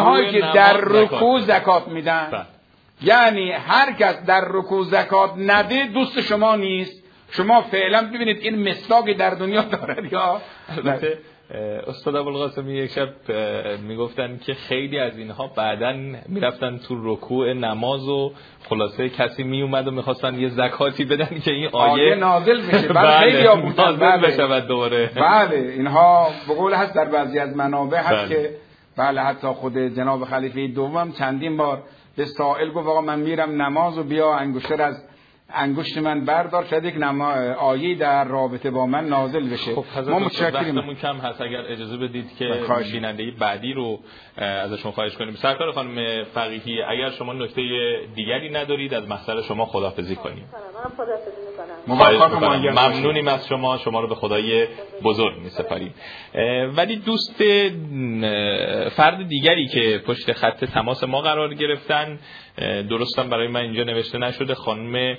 در رکوع زکات میدن. یعنی هر کس در رکوع زکات نده دوست شما نیست. شما فعلا ببینید این مصداقی در دنیا دارد یا البته استاد ابوالقاسمی یک شب میگفتن که خیلی از اینها بعداً میرفتن تو رکوع نماز و خلاصه کسی میومد و میخواستن یه زکاتی بدن که این آیه نازل بشه. خیلی نازل بشه دوباره. بله اینها به قول هست در بعضی از منابع هست که بله حتی خود جناب خلیفه دوم چندین بار به سائل گفت آقا من میرم نماز و بیا انگشتر از انگشت من بردار، شاید یک آیه در رابطه با من نازل بشه. خب ما وقتمون کم هست، اگر اجازه بدید که بیننده بعدی رو ازشون خواهش کنیم. سرکار خانم فقیهی اگر شما نکته دیگری ندارید از محضر شما خداحافظی کنیم. ممنونیم از شما رو به خدای بزرگ می‌سپاریم. ولی دوست فرد دیگری که پشت خط تماس ما قرار گرفتن، درستم برای من اینجا نوشته نشده، خانم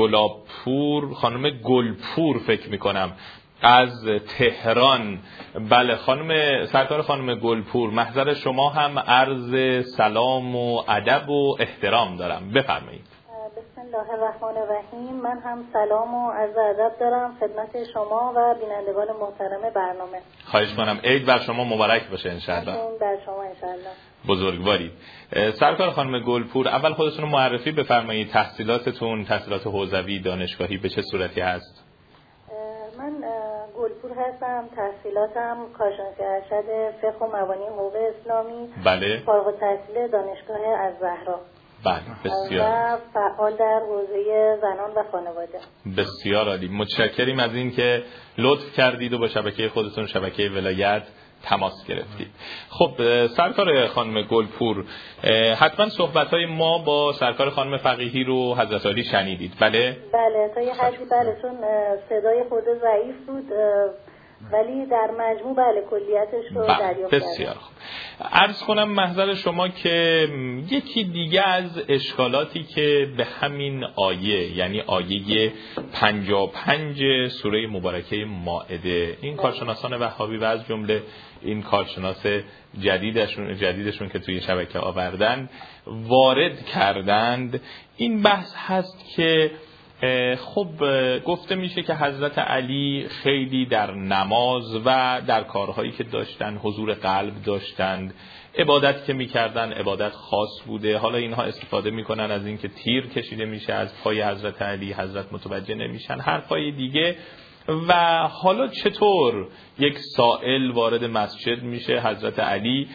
گلپور فکر میکنم از تهران. بله سرکار خانم گلپور، محضر شما هم عرض سلام و ادب و احترام دارم، بفرمایید. بسم الله الرحمن الرحیم. من هم سلام و عرض ادب دارم خدمت شما و بینندگان محترم برنامه. خواهش کنم. عید بر شما مبارک باشه انشاءالله. بر شما انشاءالله. بزرگوارید. سرکار خانم گلپور، اول خودتون رو معرفی بفرمایید. تحصیلات حوزوی دانشگاهی به چه صورتی هست؟ من گلپور هستم، تحصیلاتم کارشناسی ارشد فقه و مبانی حقوق اسلامی. بله. فارغ التحصیل دانشگاه الزهرا. بله بسیار. و فعال در حوزه زنان و خانواده. بسیار عالی. متشکریم از این که لطف کردید و با شبکه خودتون، شبکه ولایت، تماس گرفتید. خب سرکار خانم گلپور، حتما صحبت‌های ما با سرکار خانم فقیهی رو حضرت عالی شنیدید. بله تا یه حدی بله، چون صدای خود ضعیف بود ولی در مجموع بله کلیتش رو دریافت کردم. بسیار خوب. عرض کنم محضر شما که یکی دیگه از اشکالاتی که به همین آیه، یعنی آیه 55 سوره مبارکه مائده، این کارشناسان وهابی و از جمله این کارشناس جدیدشون که توی شبکه آوردن وارد کردند، این بحث هست که خب گفته میشه که حضرت علی خیلی در نماز و در کارهایی که داشتن حضور قلب داشتند، عبادت که میکردن عبادت خاص بوده. حالا اینها استفاده میکنن از اینکه تیر کشیده میشه از پای حضرت علی، حضرت متوجه نمیشن، حرفای دیگه. و حالا چطور یک سائل وارد مسجد میشه، حضرت علی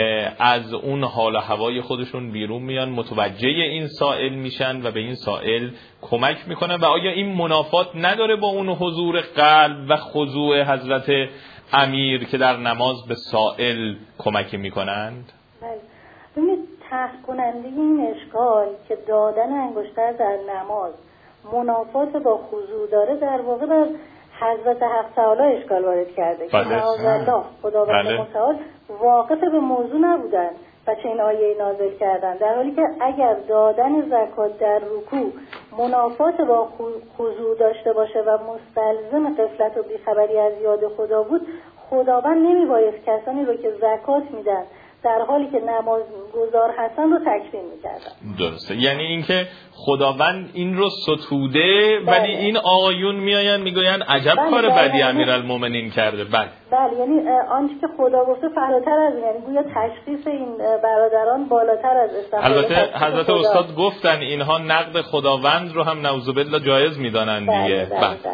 از اون حال و هوای خودشون بیرون میان، متوجه این سائل میشن و به این سائل کمک میکنن؟ و آیا این منافات نداره با اون حضور قلب و خضوع حضرت امیر که در نماز به سائل کمک میکنند؟ ببینید، طرح کننده این اشکال که دادن انگشتر در نماز منافات با خضوع داره، در واقع بر حضرت حق تعالی اشکال وارد کرده که معاذالله خداوند متعال واقف به موضوع نبودن و چه این آیه نازل کردن، در حالی که اگر دادن زکات در رکوع منافات با خضوع داشته باشه و مستلزم غفلت و بیخبری از یاد خدا بود، خداوند نمیبایست کسانی رو که زکات میدن در حالی که نماز گزار هستن رو تکفیر میکردن. درسته، یعنی اینکه خداوند این رو ستوده، ولی این آقایون میاین میگوین عجب کار بدی امیرالمومنین کرده. بله، یعنی آنچه که خدا گفته فراتر از این، یعنی گویا تشخیص این برادران بالاتر از استفاده. البته حضرت استاد گفتن اینها نقد خداوند رو هم نعوذ بالله جایز میدانن دیگه.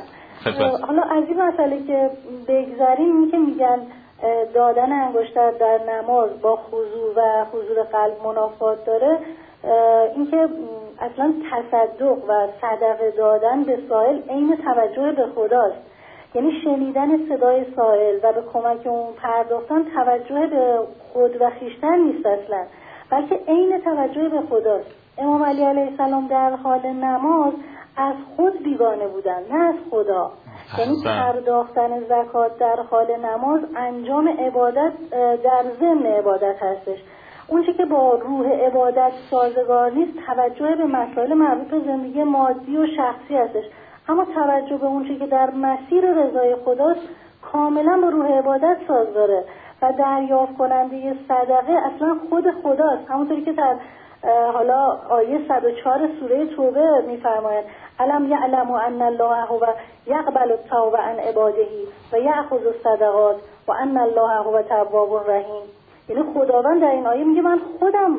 حالا از این مسئله که بگذاریم، این که میگن دادن انگشتر در نماز با خضوع و حضور قلب منافات داره، اینکه اصلا تصدق و صدقه دادن به سائل عین توجه به خداست. یعنی شنیدن صدای سائل و به کمک اون پرداختن توجه به خود و خویشتن نیست اصلا، بلکه عین توجه به خداست. امام علی علیه السلام در حال نماز از خود بیگانه بودن، نه از خدا. یعنی پرداختن زکات در حال نماز انجام عبادت در ضمن عبادت هستش. اونچه که با روح عبادت سازگار نیست توجه به مسائل مربوط به زندگی مادی و شخصی هستش، اما توجه به اونچه که در مسیر رضای خداست کاملا با روح عبادت سازگاره و دریافت کننده صدقه اصلا خود خداست. همونطوری که در حالا آیه 104 سوره توبه میفرماید الم یعلموا ان الله هو یقبل التوبه عن عباده و یأخذ الصدقات و ان الله هو تواب رحیم. یعنی خداوند در این آیه میگه من خودم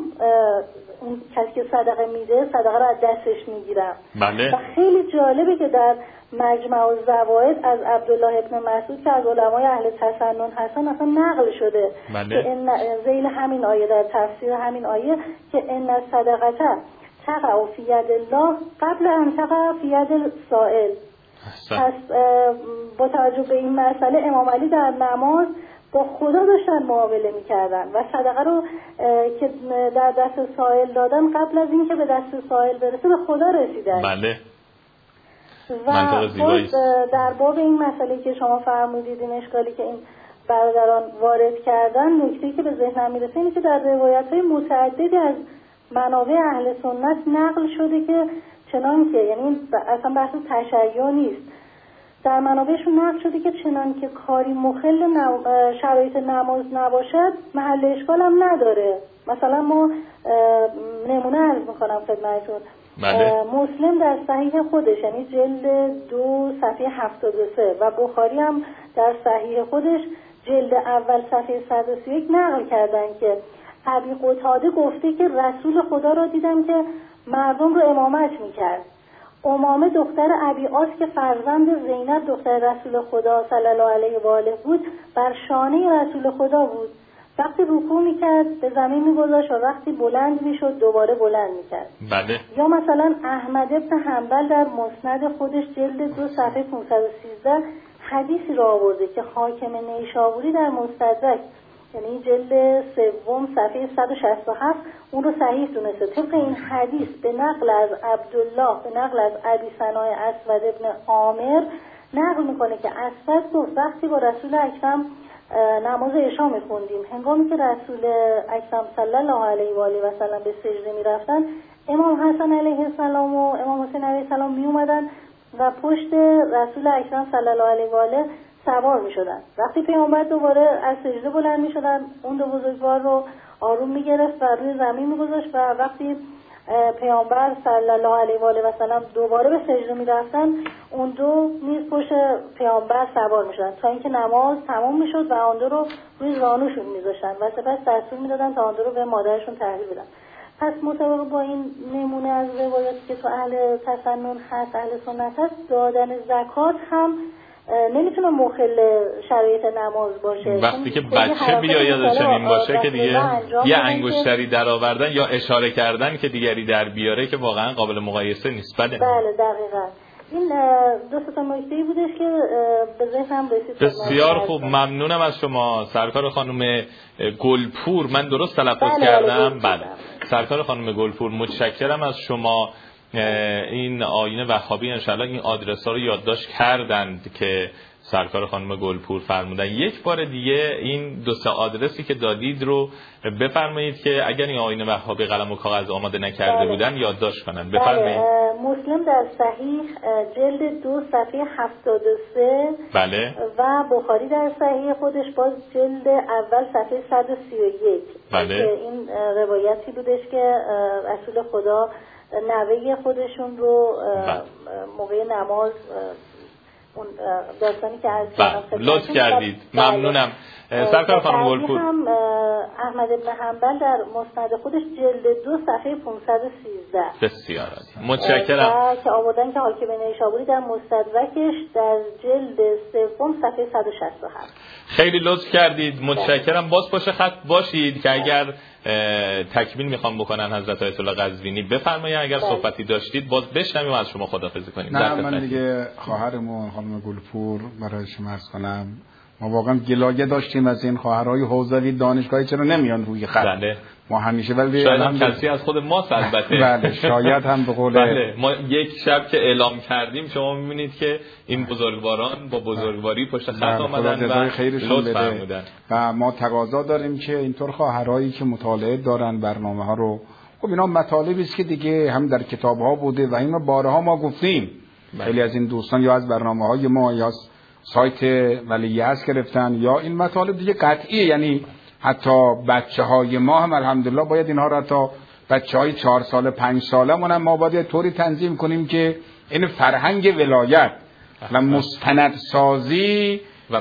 اون کسی که صدقه میده صدقه رو از دستش میگیرم. بله. و خیلی جالبه که در مجمع الزوائد از عبدالله ابن مسعود که از علمای اهل تسنن هستن اصلا نقل شده. بله. که ذیل همین آیه، در تفسیر همین آیه، که ان الصدقه تقع فی ید الله قبل ان تقع فی ید السائل. پس با توجه به این مسئله امام علی در نماز با خدا داشتن معامله میکردن و صدقه رو که در دست سائل دادن قبل از اینکه به دست سائل برسه به خدا رسیدن. بله. و در باب این مسئله که شما فرمودید، این اشکالی که این برادران وارد کردن، نکته‌ای که به ذهنم میرسه اینه که در روایت‌های متعددی از منابع اهل سنت نقل شده که چنان که، یعنی اصلا بحث تشیع نیست، در منابعشون نقل شده که چنان که کاری مخل شرایط نماز نباشد محل اشکال هم نداره. مثلا ما نمونه عرض میکنم خدمتتون. مسلم در صحیح خودش، یعنی جلد 2 صفحه 73 و بخاری هم در صحیح خودش جلد اول صفحه 131 نقل کردن که ابی قتاده گفته که رسول خدا را دیدم که مردم رو امامت میکرد. امامه دختر ابی آس که فرزند زینب دختر رسول خدا صلی الله علیه و آله بود بر شانه رسول خدا بود. وقتی رکوع میکرد به زمین میگذاشت و وقتی بلند میشد دوباره بلند میکرد. بله. یا مثلا احمد ابن حنبل در مسند خودش جلد 2 صفحه 513 حدیثی را آورده که حاکم نیشابوری در مستدرک، یعنی جلد 3 صفحه 167 اون رو صحیح دونسته. طبق این حدیث به نقل از عبدالله، به نقل از ابی ثنای اسود ابن عامر نقل میکنه که اسود گفت وقتی با رسول اکرم نماز عشا میخوندیم، هنگامی که رسول اکرم صلی الله علیه و آله و سلم به سجده میرفتن، امام حسن علیه السلام و امام حسین علیه السلام میومدن و پشت رسول اکرم صلی الله علیه و آله سوار میشدن. وقتی پیامبر دوباره از سجده بلند میشدن، اون دو بزرگوار رو آروم میگرفت و روی زمین میگذاشت و وقتی پیامبر صلی الله علیه و آله و سلم دوباره به سجده می‌رفتن، اون دو نیز پشت پیامبر سوار می‌شدن تا اینکه نماز تمام می‌شد و آن دو رو روی زانوشون می‌ذاشتن و سپس دستور می‌دادن تا آن دو رو به مادرشون تحویل بدن. پس مطابق با این نمونه از روایاتی که تو اهل تسنن هست، اهل سنت هست، دادن زکات هم نمیتونه مخل شرایط نماز باشه. وقتی که بچه بیاید چنین باشه که دیگه یه انگشتری در آوردن یا اشاره کردن که دیگری در بیاره که واقعا قابل مقایسه نیست. بله دقیقاً. این دو تا نکته‌ای بودش که به ذهنم رسید. بسیار خوب، ممنونم از شما سرکار خانم گلپور. من درست تلفظ کردم؟ بله. سرکار خانم گلپور متشکرم از شما. این آیین وهابی انشالله این آدرس ها رو یادداشت کردند که سرکار خانم گلپور فرمودن. یک بار دیگه این 2 آدرسی که دادید رو بفرمایید که اگر این آیین وهابی قلم و کاغذ آماده نکرده بودن یادداشت کنن. بفرمایید. مسلم در صحیح جلد 2 صفحه 73. بله. و بخاری در صحیح خودش باز جلد اول صفحه 131. بله. این روایتی بودش که رسول خدا نوه خودشون رو موقع نماز اون داستانی که از لطف کردید. ممنونم. سرکار خانم گلپور هم احمد بن حنبل در مسند خودش جلد 2 صفحه 513. بسیار عالی. متشکرم. که آوردن که حاکم نیشابوری در مستدرکش در جلد 3 صفحه 167. خیلی لطف کردید. متشکرم. باز پشت خط باشید که اگر تکمیل میخوام بکنن حضرت آیت الله قزوینی بفرمایید. اگر صحبتی داشتید باز بشنویم و از شما خداحافظی کنیم. نه من دیگه خواهرمون خانم گلپور برای شما عرض کنم، ما واقعا گلایه داشتیم از این خواهرای حوزوی دانشگاهی چرا نمیان روی خط. بله. ما همیشه ولی شاید هم کسی از خود ما البته. بله شاید هم به قول بله. ما یک شب که اعلام کردیم شما می‌بینید که این بزرگواران با بزرگواری پشت خط آمدن و لطف فرمودن و ما تقاضا داریم که اینطور خواهرایی که مطالعه دارن برنامه‌ها رو، خب اینا مطالبی است که دیگه هم در کتاب‌ها بوده و اینو بارها ما گفتیم. خیلی از این دوستان یا از برنامه‌های ما یا سایت ولیعصر گرفتن یا این مطالب دیگه قطعیه، یعنی حتی بچه‌های ما هم الحمدلله باید اینها را تا بچه‌های 4 ساله 5 ساله‌مون هم ما باید طوری تنظیم کنیم که این فرهنگ ولایت و مستندسازی و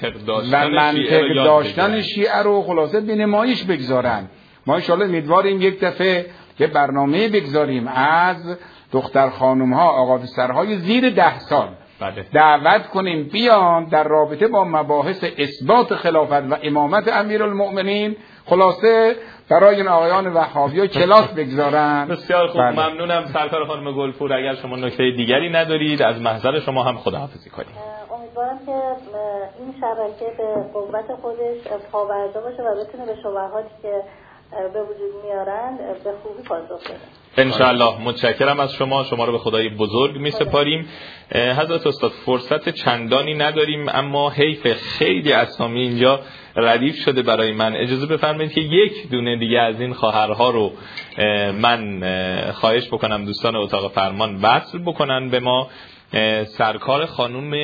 منطق داشتن شیعه رو خلاصه به نمایش بگذارن. ما ان شاءالله امیدواریم یک دفعه یه برنامه بگذاریم از دختر خانم‌ها آقا پسرهای زیر 10 سال دعوت کنیم بیان در رابطه با مباحث اثبات خلافت و امامت امیرالمؤمنین خلاصه برای این آقایان وهابی‌ها کلاس بگذارن. بسیار خوب. ممنونم سرکار خانم گلپور. اگر شما نکته دیگری ندارید از محضر شما هم خداحافظی کنیم. امیدوارم که این شبکه به قوت خودش پاورده باشه و بتونه به شبهاتی که به وجود میارن به خوبی پاسخ بده. انشاءالله. متشکرم از شما. شما رو به خدای بزرگ می سپاریم. حضرت استاد فرصت چندانی نداریم اما حیف خیلی اسامی اینجا ردیف شده برای من. اجازه بفرمایید که یک دونه دیگه از این خواهرها رو من خواهش بکنم دوستان اتاق فرمان وصل بکنن به ما. سرکار خانم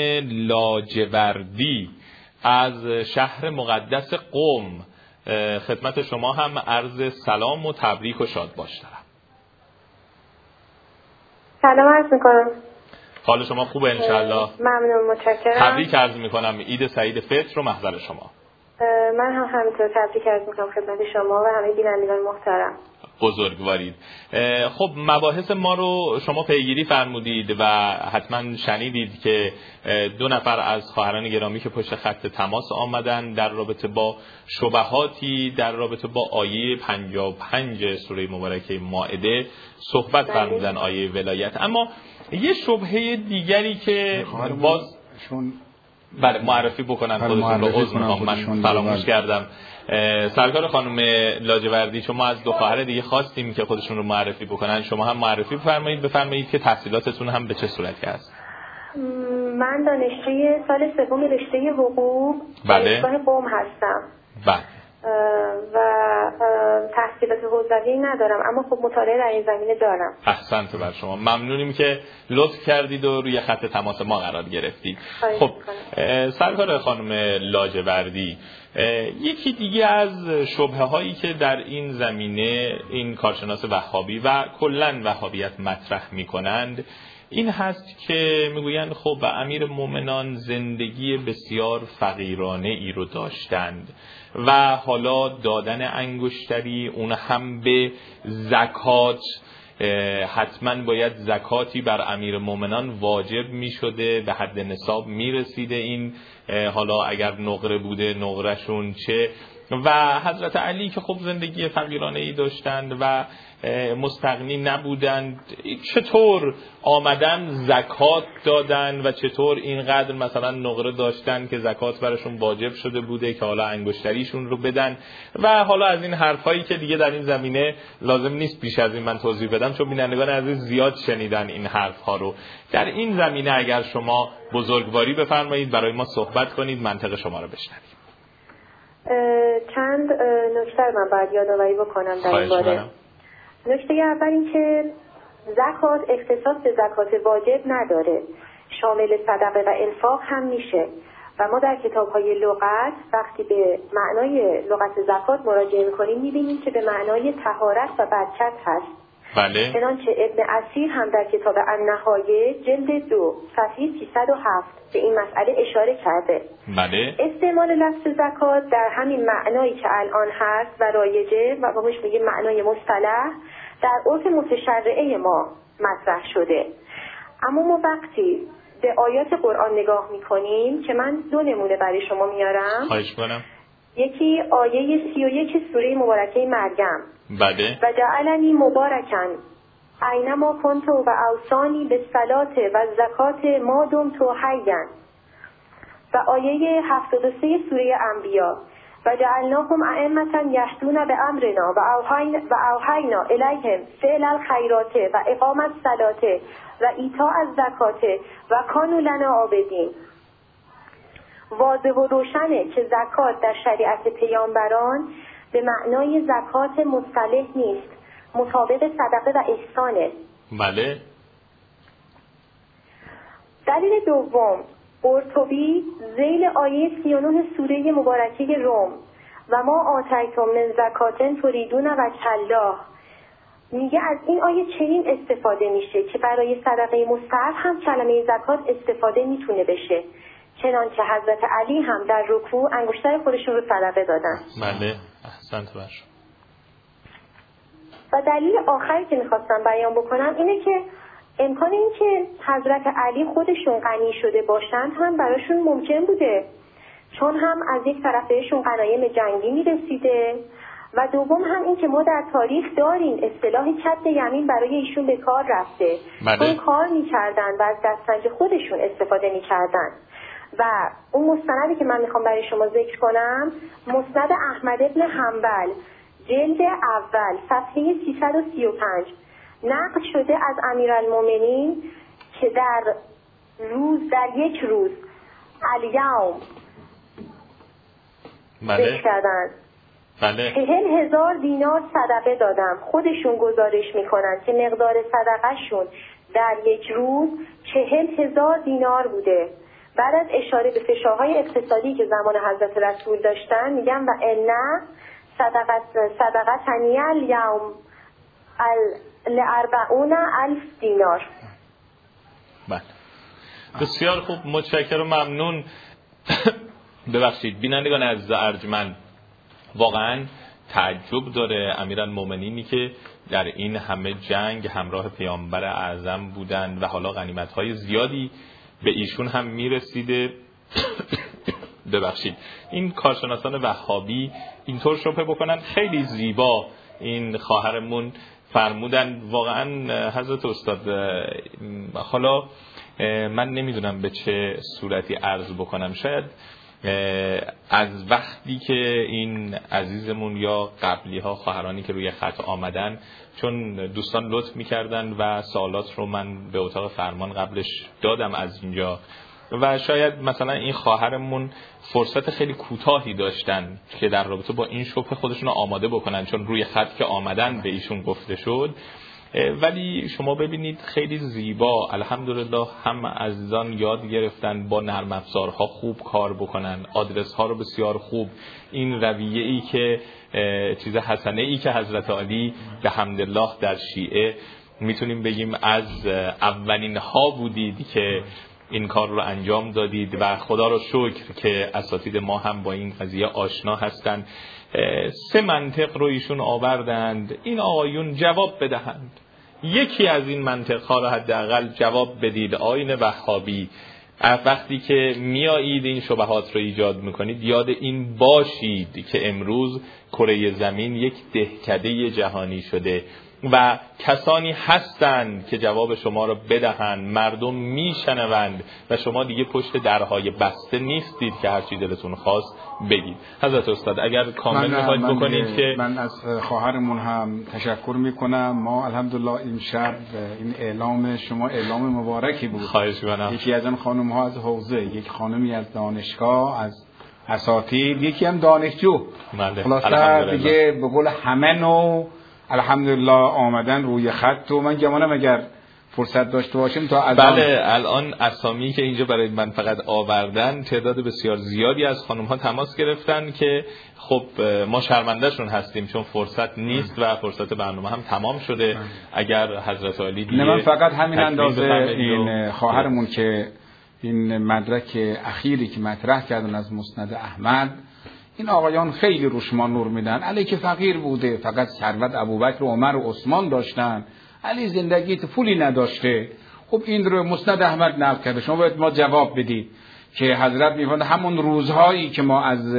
لاجوردی از شهر مقدس قم خدمت شما هم عرض سلام و تبریک و شاد باش دارم. سلام عرض میکنم. حال شما خوبه انشالله؟ ممنون، متشکرم. تبریک عرض میکنم. عید سعید فطر رو محضر شما. من هم همینطور تبریک عرض میکنم خدمت شما و همه بینندگان محترم. بزرگوارید. خب مباحث ما رو شما پیگیری فرمودید و حتما شنیدید که 2 نفر از خواهران گرامی که پشت خط تماس آمدن در رابطه با شبهاتی در رابطه با آیه 55 سوره مبارکه مائده صحبت فرمودن، آیه ولایت. اما یه شبهه دیگری که باز بله معرفی بکنن خودشون رو عذر میخوام من فراموش کردم. سرکار خانم لاجوردی شما از 2 خواهر دیگه خواستیم که خودشون رو معرفی بکنن. شما هم معرفی بفرمایید که تحصیلاتتون هم به چه صورتی هست. من دانشجوی سال 3 رشته حقوق دانشگاه قم هستم. بله. و تحصیلات حوزوی ندارم اما خب مطالعه در این زمینه دارم. احسنت بر شما. ممنونیم که لطف کردید و روی خط تماس ما قرار گرفتید. خب سرکار خانم لاجوردی یکی دیگه از شبهه هایی که در این زمینه این کارشناس وهابی و کلن وهابیت مطرح میکنند این هست که میگویند خب امیر مومنان زندگی بسیار فقیرانه ای رو داشتند و حالا دادن انگشتری اون هم به زکات، حتما باید زکاتی بر امیر مومنان واجب می شده، به حد نصاب می رسیده این، حالا اگر نقره بوده نقرهشون چه، و حضرت علی که خب زندگی فقیرانه ای داشتند و مستغنی نبودند، چطور آمدن زکات دادن و چطور اینقدر مثلا نقره داشتن که زکات براشون واجب شده بوده که حالا انگشتریشون رو بدن و حالا از این حرفایی که دیگه در این زمینه لازم نیست بیش از این من توضیح بدم چون بینندگان عزیز زیاد شنیدن این حرفها رو. در این زمینه اگر شما بزرگواری بفرمایید برای ما صحبت کنید، منطق شما رو بشنویم. چند نکته من باید یادآوری بکنم در این باره. نکته اول این که زکات اختصاص به زکات واجب نداره، شامل صدقه و انفاق هم میشه و ما در کتاب‌های لغت وقتی به معنای لغت زکات مراجعه می‌کنیم می‌بینیم که به معنای طهارت و برکت هست. بله. چنانچه ابن اثیر هم در کتاب النهایه جلد 2 صفحه 307 به این مسئله اشاره کرده. بله. استعمال لفظ زکات در همین معنایی که الان هست و رایجه و بهش میگیم معنای مصطلح در عرف متشرعه ما مطرح شده. اما ما وقتی به آیات قرآن نگاه میکنیم که من 2 نمونه برای شما میارم. خواهش کنم. یکی آیه 31 سوره مبارکه مریم. بله. و جعلنی مبارکن اینما کنت و اوصانی به صلات و زکات ما دمت حیا و آیه 73 سوره انبیا و جعلناهم ائمة یهدون بامرنا و اوحینا الیهم فعل الخیرات و اقام الصلاة و ایتاء الزکات و کانوا لنا عابدین. واضح و روشنه که زکات در شریعت پیامبران به معنای زکات مصطلح نیست، مطابق صدقه و احسانه. بله. دلیل دوم، قرطبی ذیل آیه 39 سوره مبارکه روم و ما آتیتم من زکات تریدون وجه الله میگه از این آیه چنین استفاده میشه که برای صدقه مستحب هم کلمه زکات استفاده میتونه بشه، چنانچه حضرت علی هم در رکوع انگشتر خودشون رو صدقه دادن. بله، احسنت باش. و دلیل آخری که میخواستم بیان بکنم اینه که امکان این که حضرت علی خودشون غنی شده باشند هم براشون ممکن بوده، چون هم از یک طرف بهشون غنایم جنگی میرسیده و دوم هم این که ما در تاریخ داریم اصطلاح کد یمین برای ایشون به کار رفته. چون کار میکردن و از دستنج خودشون استفاده میکردن. و اون مستندی که من میخوام برای شما ذکر کنم مسند احمد ابن حنبل جلد اول صفحه 335 نقل شده از امیرالمومنین که در یک روز الیوم ذکر کردن. بله. 40,000 دینار صدقه دادم. خودشون گزارش میکنن که مقدار صدقه شون در یک روز 40,000 دینار بوده. بعد از اشاره به فشارهای اقتصادی که زمان حضرت رسول داشتن میگن و ان صدقه تنیل یوم ل40,000 دینار. بله. بسیار خوب، متشکرم، ممنون. ببخشید بینندگان عزیز ارجمند، واقعا تعجب داره امیرالمومنینی که در این همه جنگ همراه پیامبر اعظم بودند و حالا غنیمت‌های زیادی به ایشون هم میرسیده. ببخشید این کارشناسان وهابی اینطور شبهه بکنن. خیلی زیبا این خواهرمون فرمودن. واقعا حضرت استاد، حالا من نمیدونم به چه صورتی عرض بکنم، شاید از وقتی که این عزیزمون یا قبلی ها خواهرانی که روی خط آمدن، چون دوستان لطف میکردن و سوالات رو من به اتاق فرمان قبلش دادم از اینجا و شاید مثلا این خواهرمون فرصت خیلی کوتاهی داشتن که در رابطه با این شبهه خودشون رو آماده بکنن، چون روی خط که آمدن به ایشون گفته شد ولی شما ببینید خیلی زیبا الحمدلله هم عزیزان یاد گرفتن با نرم افزارها خوب کار بکنن، آدرس ها رو بسیار خوب، این رویه ای که چیز حسنه ای که حضرت علی به حمدالله در شیعه میتونیم بگیم از اولین ها بودید که این کار رو انجام دادید و خدا رو شکر که اساتید ما هم با این قضیه آشنا هستند. 3 منطق رو ایشون آوردند، این آقایون جواب بدهند. یکی از این منطق ها رو حداقل جواب بدید. آیین وهابی وقتی که میایید این شبهات رو ایجاد میکنید یاد این باشید که امروز کره زمین یک دهکده جهانی شده و کسانی هستند که جواب شما رو بدهند، مردم میشنوند و شما دیگه پشت درهای بسته نیستید که هر چی دلتون خواست بگید. حضرت استاد اگر کامل میخواید بکنید که من از خواهرمون هم تشکر میکنم. ما الحمدلله این شب این اعلام شما اعلام مبارکی بود. خواهش می‌کنم. یکی از اون خانم ها از حوزه، یک خانمی از دانشگاه، از اساتید، یکی هم دانشجو. خلاصه دیگه به قول همه نو الحمدلله آمدن روی خط و من گمانم اگر فرصت داشته باشیم تا از بله الان اسامی که اینجا برای من فقط آوردن تعداد بسیار زیادی از خانم ها تماس گرفتن که خب ما شرمندهشون هستیم چون فرصت نیست و فرصت برنامه هم تمام شده. اگر حضرت علی دیگه من فقط همین اندازه این خواهرمون که این مدرک اخیری که مطرح کردن از مسند احمد، این آقایان خیلی روش ما نور میدن. علی که فقیر بوده، فقط ثروت ابوبکر و عمر و عثمان داشتن، علی زندگی پولی نداشته. خب این رو مسند احمد نقل کرده. شما باید ما جواب بدید که حضرت میفرمایند همون روزهایی که ما از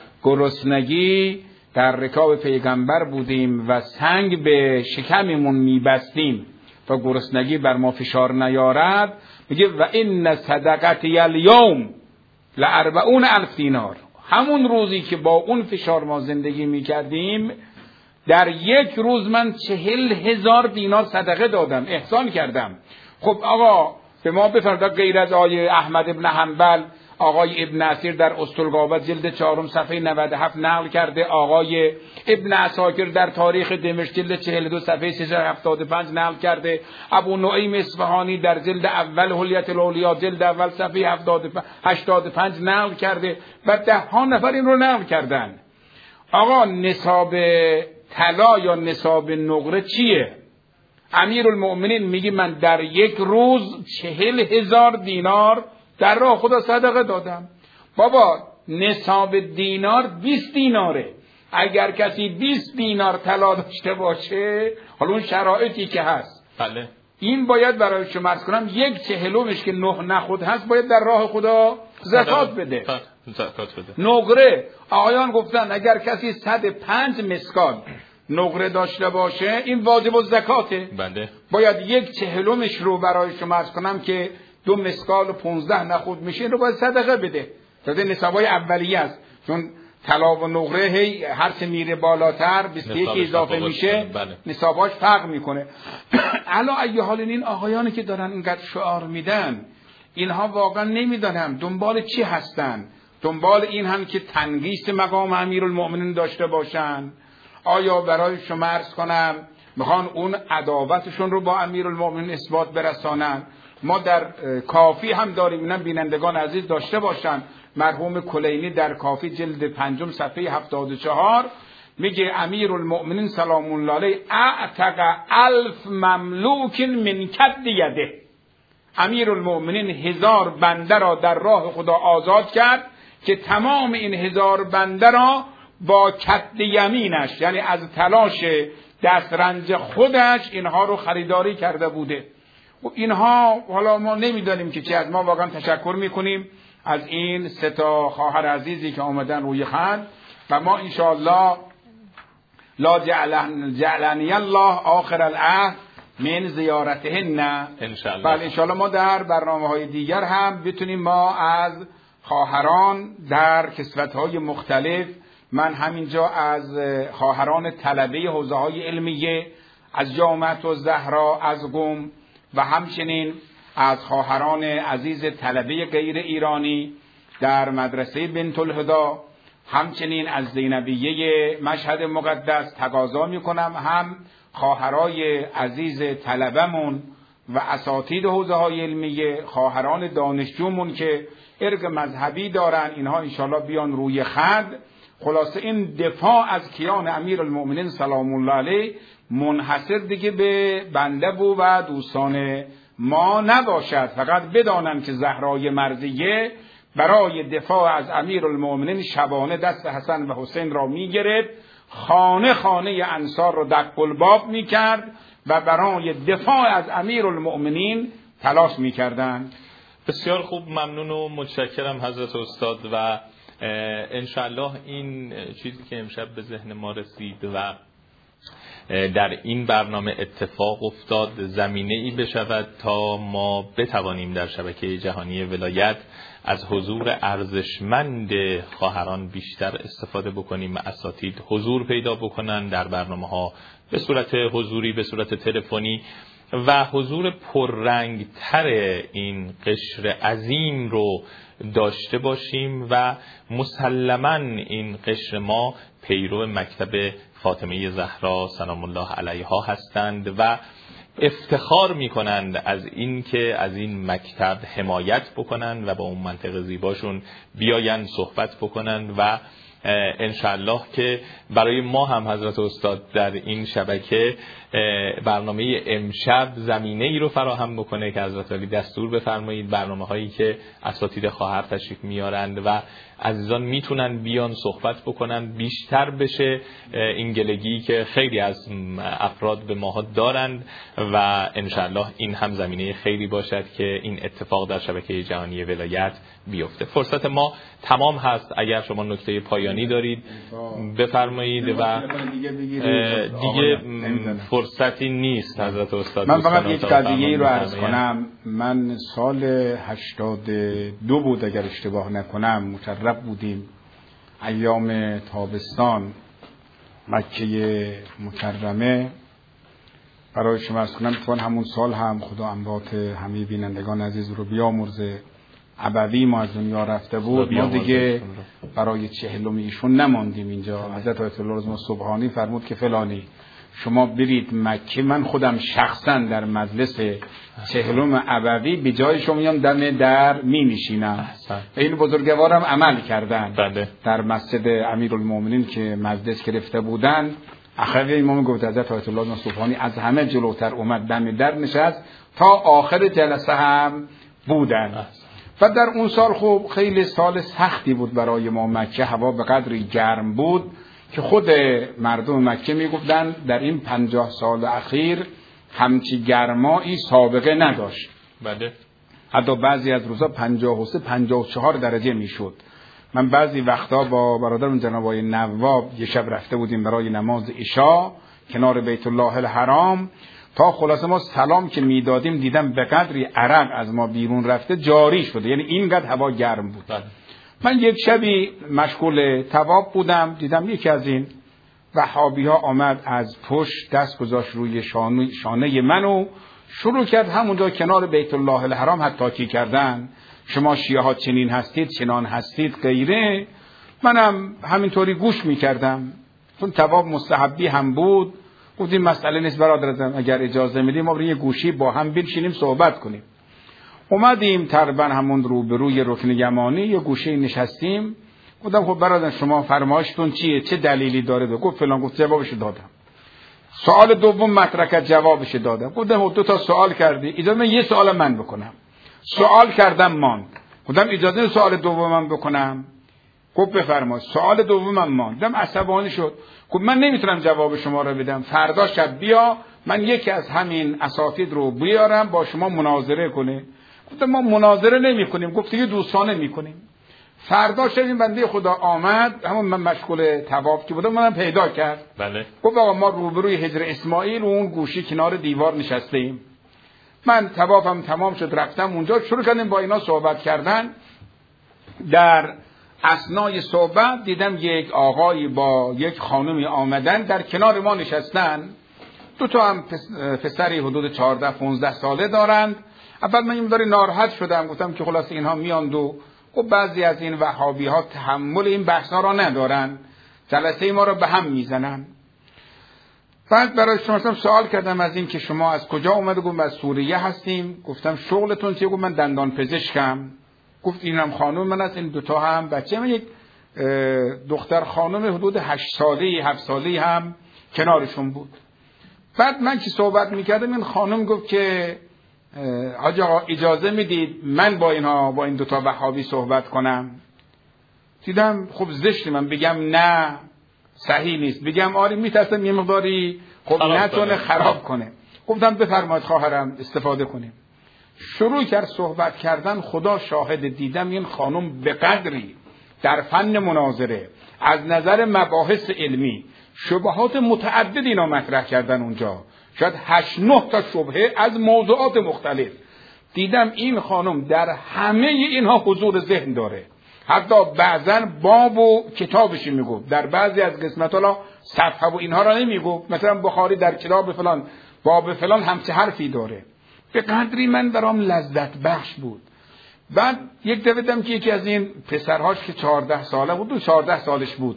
گرسنگی در رکاب پیغمبر بودیم و سنگ به شکممون میبستیم تا گرسنگی بر ما فشار نیارد، میگه و ان صدقتی الیوم ل40,000 دینار. همون روزی که با اون فشار ما زندگی میکردیم در یک روز من 40,000 دینار صدقه دادم، احسان کردم. خب آقا به ما بفرمایید غیر از آقای احمد ابن حنبل، آقای ابن اسیر در استرگابت جلد 4 صفحه 97 نقل کرده، آقای ابن عساکر در تاریخ دمشق جلد 42 صفحه 375 نقل کرده، ابو نعیم اصفهانی در جلد اول حلیت الاولیا جلد اول صفحه 85 نقل کرده و 10 نفر این رو نقل کردن. آقا نصاب طلا یا نصاب نقره چیه؟ امیرالمؤمنین میگه من در یک روز 40,000 دینار در راه خدا صدقه دادم. بابا نصاب دینار 20 دیناره. اگر کسی 20 دینار طلا داشته باشه، حالا اون شرایطی که هست، بله این باید برای شما عرض کنم 1/40 که 9 نخود هست باید در راه خدا زکات بده. نقره آقایان گفتن اگر کسی 105 مسکال نقره داشته باشه این واجب الزکاته. بله باید 1/40 رو برای شما عرض کنم که 2 مسکال و 15 نخود میشه، این رو باید صدقه بده. تازه نصابای اولیه است، چون طلا و نقره هی هر چه میره بالاتر 21 اضافه میشه، بله. نصاباش فرق میکنه. علا ای حال این آقایانی که دارن اینقدر شعار میدن، اینها واقعا نمیدونم دنبال چی هستن. دنبال این هم که تنقیص مقام امیرالمؤمنین داشته باشن؟ آیا برای شما عرض کنم میخوان اون عداوتشون رو با امیرالمؤمنین اثبات برسانن؟ ما در کافی هم داریم، اینم بینندگان عزیز داشته باشن، مرحوم کلینی در کافی جلد 5 صفحه 74 میگه امیرالمؤمنین سلام الله علیه اعتق 1000 مملوک من کد یده. امیرالمؤمنین 1000 بنده را در راه خدا آزاد کرد که تمام این 1000 بنده را با کد یمینش، یعنی از تلاش دسترنج خودش، اینها رو خریداری کرده بوده. و اینها حالا ما نمیدانیم که چی. از ما واقعا تشکر میکنیم از این 3 خواهر عزیزی که آمدن روی خط و ما انشاءالله لا جعلنی الله آخر العهد من زیارتهن انشاءالله. بله انشاءالله ما در برنامه‌های دیگر هم بتونیم ما از خواهران در کسوت‌های مختلف، من همینجا از خواهران طلبه حوزه‌های علمیه از جامعه الزهرا از قم و همچنین از خواهران عزیز طلبه غیر ایرانی در مدرسه بنت الهدا، همچنین از زینبیه مشهد مقدس تقاضا میکنم هم خواهرای عزیز طلبمون و اساتید حوزه های علمیه، خواهران دانشجومون که ارق مذهبی دارن، اینها انشاءالله بیان روی خط. خلاصه این دفاع از کیان امیرالمؤمنین سلام الله علیه منحصر دیگه به بنده و دوستان ما نباشد، فقط بدانن که زهرای مرضیه برای دفاع از امیرالمؤمنین شبانه دست حسن و حسین را میگرفت، خانه خانه انصار را دق الباب میکرد و برای دفاع از امیرالمؤمنین تلاش میکردند. بسیار خوب، ممنون و متشکرم حضرت استاد و انشاءالله این چیزی که امشب به ذهن ما رسید و در این برنامه اتفاق افتاد زمینه ای بشود تا ما بتوانیم در شبکه جهانی ولایت از حضور ارزشمند خواهران بیشتر استفاده بکنیم، اساتید حضور پیدا بکنن در برنامه‌ها به صورت حضوری، به صورت تلفنی و حضور پررنگ تر این قشر عظیم رو داشته باشیم و مسلماً این قشر ما پیرو مکتب فاطمه زهرا سلام الله علیها هستند و افتخار میکنند از این که از این مکتب حمایت بکنند و با اون منطق زیباشون بیاین صحبت بکنند و انشاءالله که برای ما هم حضرت استاد در این شبکه برنامه امشب زمینه ای رو فراهم بکنه که حضرت علی دستور بفرمایید برنامه هایی که اساتید خواهر تشریف میارند و عزیزان میتونن بیان صحبت بکنن، بیشتر بشه این گلگی که خیلی از افراد به ماها دارند و انشاءالله این هم زمینه خیری باشد که این اتفاق در شبکه جهانی ولایت بیفته. فرصت ما تمام هست، اگر شما نکته پایانی دارید بفرمایید و دیگه فرصتی نیست حضرت استاد. من فقط یک قضیه رو عرض کنم. من سال 82 بود اگر اشتباه نکنم، مشرف بودیم ایام تابستان مکه مکرمه. برای شما عرض کنم تو همون سال هم خدا اموات همه بینندگان عزیز رو بیامرزه، ابوی ما از دنیا رفته بود، ما دیگه برای 40 ایشون نماندیم اینجا. حضرت آیت الله رضا سبحانی فرمود که فلانی شما برید مکه، من خودم شخصا در مجلس 40 ابوی به جای شما میام دم در می نشینم. این بزرگوارم عمل کردن در مسجد امیرالمؤمنین که مجلس گرفته بودن. آخر امام گفت حضرت آیت الله سبحانی از همه جلوتر اومد دم در نشست تا آخر جلسه هم بودن. و در اون سال خب خیلی سال سختی بود برای ما. مکه هوا به قدری گرم بود که خود مردم مکه میگفتن در این 50 سال اخیر همچی گرمایی سابقه نداشت. بله. حتی بعضی از روزا 53 54 درجه میشد. من بعضی وقتا با برادرم جناب آقای نواب یه شب رفته بودیم برای نماز عشا کنار بیت الله الحرام، تا خلاصه ما سلام که میدادیم دیدم به قدری عرق از ما بیرون رفته جاری شده، یعنی اینقدر هوا گرم بود. من یک شبی مشغول طواف بودم، دیدم یکی از این وهابی ها آمد از پشت دست گذاشت روی شانه منو شروع کرد همونجا کنار بیت الله الحرام حتی کردن، شما شیعه ها چنین هستید، چنان هستید غیره. منم همینطوری گوش میکردم چون طواف مستحبی هم بود. گفتیم مسئله نیست برادرم، اگر اجازه میدیم ما بریم یه گوشی با هم بنشینیم صحبت کنیم. اومدیم تقریبا همون روبروی رکن یمانی یه گوشه نشستیم. گفتم خب برادر شما فرمایشتون چیه، چه دلیلی داره؟ گفت فلان. گفت جوابش دادم. سوال دوم مطرح کرد، جوابش دادم. گفتم 2 تا سوال کردی، اجازه یه سوال من بکنم. سوال کردم ماند. گفتم اجازه سوال دومم بکنم؟ گفت بفرمایید. سوال دومم ماندم، عصبانی شد. گفت من نمیتونم جواب شما رو بدم، فردا شب بیا من یکی از همین اساتید رو بیارم با شما مناظره کنه. گفتم ما مناظره نمی کنیم. گفت دیگه دوستانه می کنیم. فردا شب این بنده خدا آمد، همون من مشغول طواف که بودم منم پیدا کرد. بله. گفت آقا ما روبروی حجر اسماعیل اون گوشی کنار دیوار نشسته ایم. من طوافم تمام شد رفتم اونجا، شروع کردیم با اینا صحبت کردن. در اثنای صحبت دیدم یک آقایی با یک خانمی آمدن در کنار ما نشستن. 2 تا هم پسری حدود 14-15 ساله دارند. اول من این ناراحت شدم، گفتم که خلاص اینها میاند و بعضی از این وهابی ها تحمل این بحث ها را ندارن، جلسه ما را به هم میزنن. بعد برای شما سوال کردم از این که شما از کجا اومده؟ گفتم از سوریه هستیم. گفتم شغلتون چیه؟ گفت من دندان پزشکم. گفت اینم خانم من است، این دوتا هم بچه من. یک دختر خانم حدود 8 ساله 7 ساله هم کنارشون بود. بعد من که صحبت میکردم این خانم گفت که حاج آقا اجازه میدید من با این دوتا وهابی صحبت کنم؟ دیدم خب زشته من بگم نه صحیح نیست، بگم آره میترسم یه مقداری خب نتونه خراب کنه. گفتم بفرمایید خواهرم استفاده کنیم. شروع کرد صحبت کردن. خدا شاهد دیدم این خانم به قدری در فن مناظره از نظر مباحث علمی شبهات متعدد اینا مطرح کردن اونجا، شاید 8-9 تا شبهه از موضوعات مختلف. دیدم این خانم در همه اینها حضور ذهن داره، حتی بعضا باب و کتابشی میگفت، در بعضی از قسمت ها صفحه و اینها را نمیگفت. مثلا بخاری در کتاب فلان باب فلان همچه حرفی داره. به قدری من برام لذت بخش بود. بعد یک دفعه دیدم که یکی از این پسرهاش که 14 ساله بود، 14 سالش بود،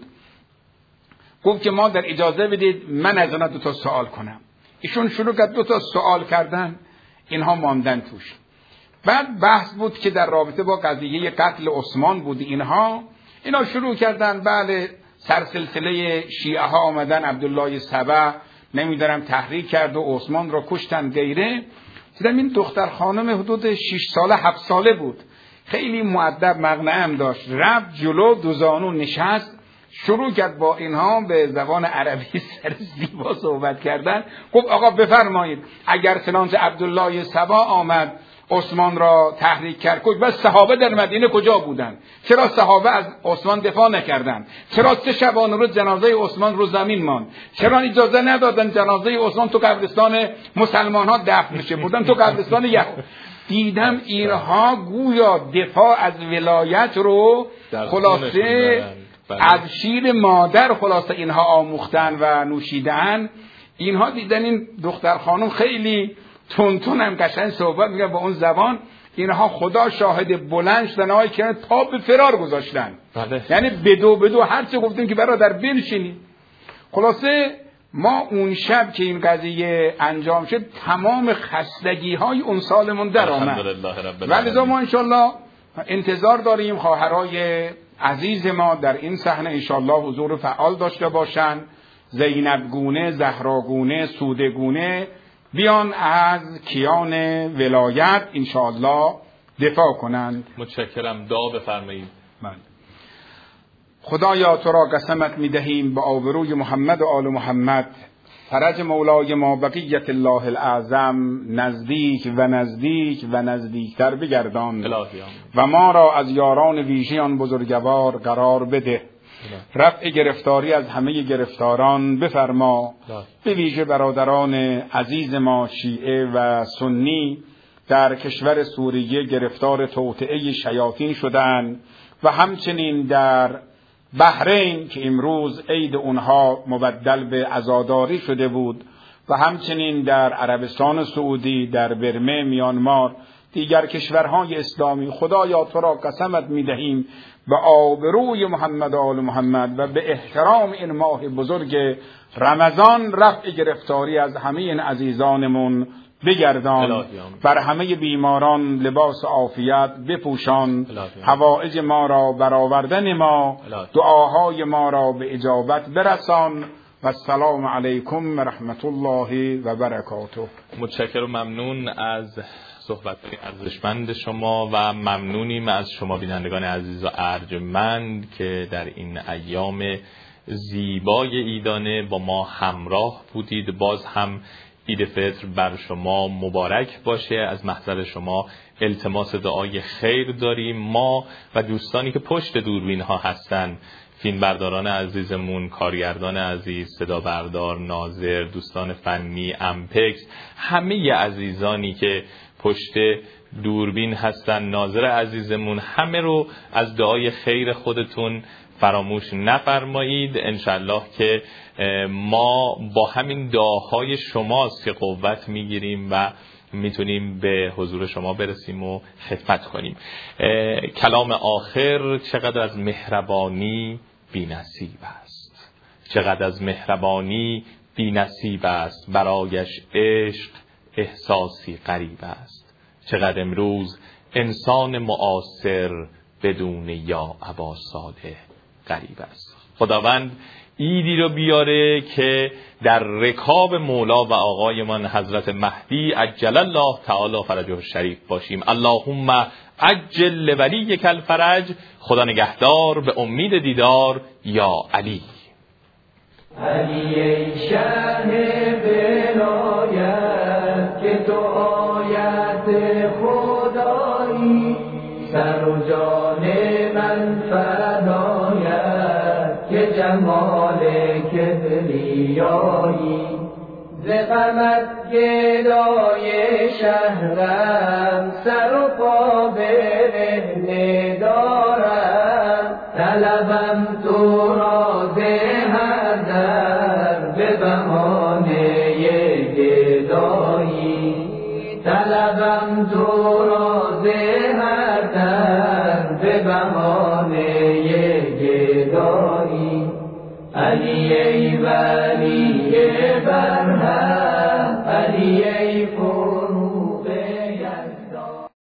گفت که ما در اجازه بدید من از اینا 2 سوال کنم. ایشون شروع کرد 2 سوال کردن، اینها ماندن توش. بعد بحث بود که در رابطه با قضیه قتل عثمان بود. اینا شروع کردن بله سرسلسله شیعه ها آمدن، عبدالله سبع نمیدارم تحریک کرد و عثمان را کشتن غیره. دیدم این دختر خانم حدود 6 ساله 7 ساله بود، خیلی مؤدب مقنعه داشت، رفت جلو 2 زانو نشست، شروع کرد با اینها به زبان عربی سر زیبا صحبت کردن. گفت آقا بفرمایید اگر چنانچه عبدالله سبع آمد عثمان را تحریک کرد کج، بس صحابه در مدینه کجا بودن؟ چرا صحابه از عثمان دفاع نکردن؟ چرا 3 شبانه روز جنازه عثمان رو زمین ماند؟ چرا اجازه ندادن جنازه عثمان تو قبرستان مسلمان ها دفن بشه، بودن تو قبرستان یهود؟ دیدم اینها گویا دفاع از ولایت رو خلاصه از شیر مادر خلاصه اینها آموختن و نوشیدن. اینها دیدن این دختر خانم خیلی تون هم قشنگ صحبت میگه با اون زبان. اینها خدا شاهد بلند شدن های که تا به فرار گذاشتن. یعنی بدو هر چه گفتیم که برادر بنشینید. خلاصه ما اون شب که این قضیه انجام شد تمام خستگی های اون سالمون در آمد. ولذا ما انشالله انتظار داریم خواهرای عزیز ما در این صحنه انشالله حضور فعال داشته باشن، زینب گونه، زهرا گونه، سوده گونه بیان از کیان ولایت انشاءالله دفاع کنند. متشکرم. دعا بفرمایید. خدایا تو را قسمت میدهیم به آبروی محمد و آل محمد، فرج مولای ما بقیت الله الاعظم نزدیک و نزدیک و نزدیکتر بگردان و ما را از یاران ویژیان بزرگوار قرار بده. رفع گرفتاری از همه گرفتاران بفرما، به ویژه برادران عزیز ما شیعه و سنی در کشور سوریه گرفتار توطئه شیاطین شدند و همچنین در بحرین که امروز عید اونها مبدل به عزاداری شده بود و همچنین در عربستان سعودی، در برمه، میانمار، دیگر کشورهای اسلامی. خدایا تو را قسمت میدهیم به آبروی محمد و آل محمد و به احترام این ماه بزرگ رمضان رفع گرفتاری از همه این عزیزانمون بگردان، بر همه بیماران لباس عافیت بپوشان، حوائج ما را برآورده نما، دعاهای ما را به اجابت برسان و السلام علیکم و رحمت الله و برکاته. متشکرم و ممنون از صحبت ارزشمند شما و ممنونیم از شما بینندگان عزیز و ارجمند که در این ایام زیبای عیدانه با ما همراه بودید. باز هم عید فطر بر شما مبارک باشه. از محضر شما التماس دعای خیر داریم. ما و دوستانی که پشت دوربین ها هستن، فیلمبرداران عزیزمون، کارگردان عزیز، صدا بردار، ناظر، دوستان فنی، امپکس، همه عزیزانی که پشت دوربین هستن، ناظر عزیزمون، همه رو از دعای خیر خودتون فراموش نفرمایید. انشالله که ما با همین دعاهای شماست که قوت میگیریم و میتونیم به حضور شما برسیم و خدمت کنیم. کلام آخر: چقدر از مهربانی بی‌نصیب است، چقدر از مهربانی بی نصیب است، برایش عشق احساسی غریب است. چقدر امروز انسان معاصر بدون یا ابا صالح غریب است. خداوند ایدی رو بیاره که در رکاب مولا و آقایمان حضرت مهدی عجل الله تعالی فرجه الشریف باشیم. اللهم عجل لولیک الفرج. خدا نگهدار، به امید دیدار یا علی. علی ای شهر ولایت که تو آیت خدایی، سر و جان من فدایت که جمال کبریایی. ز غمت گدای شهرم، سر و پا برهنه دارم. طلبم تو را ز هر در به بهانه گدایی. طلبم تو را ز هر در به بهانه گدایی. علی ای ولی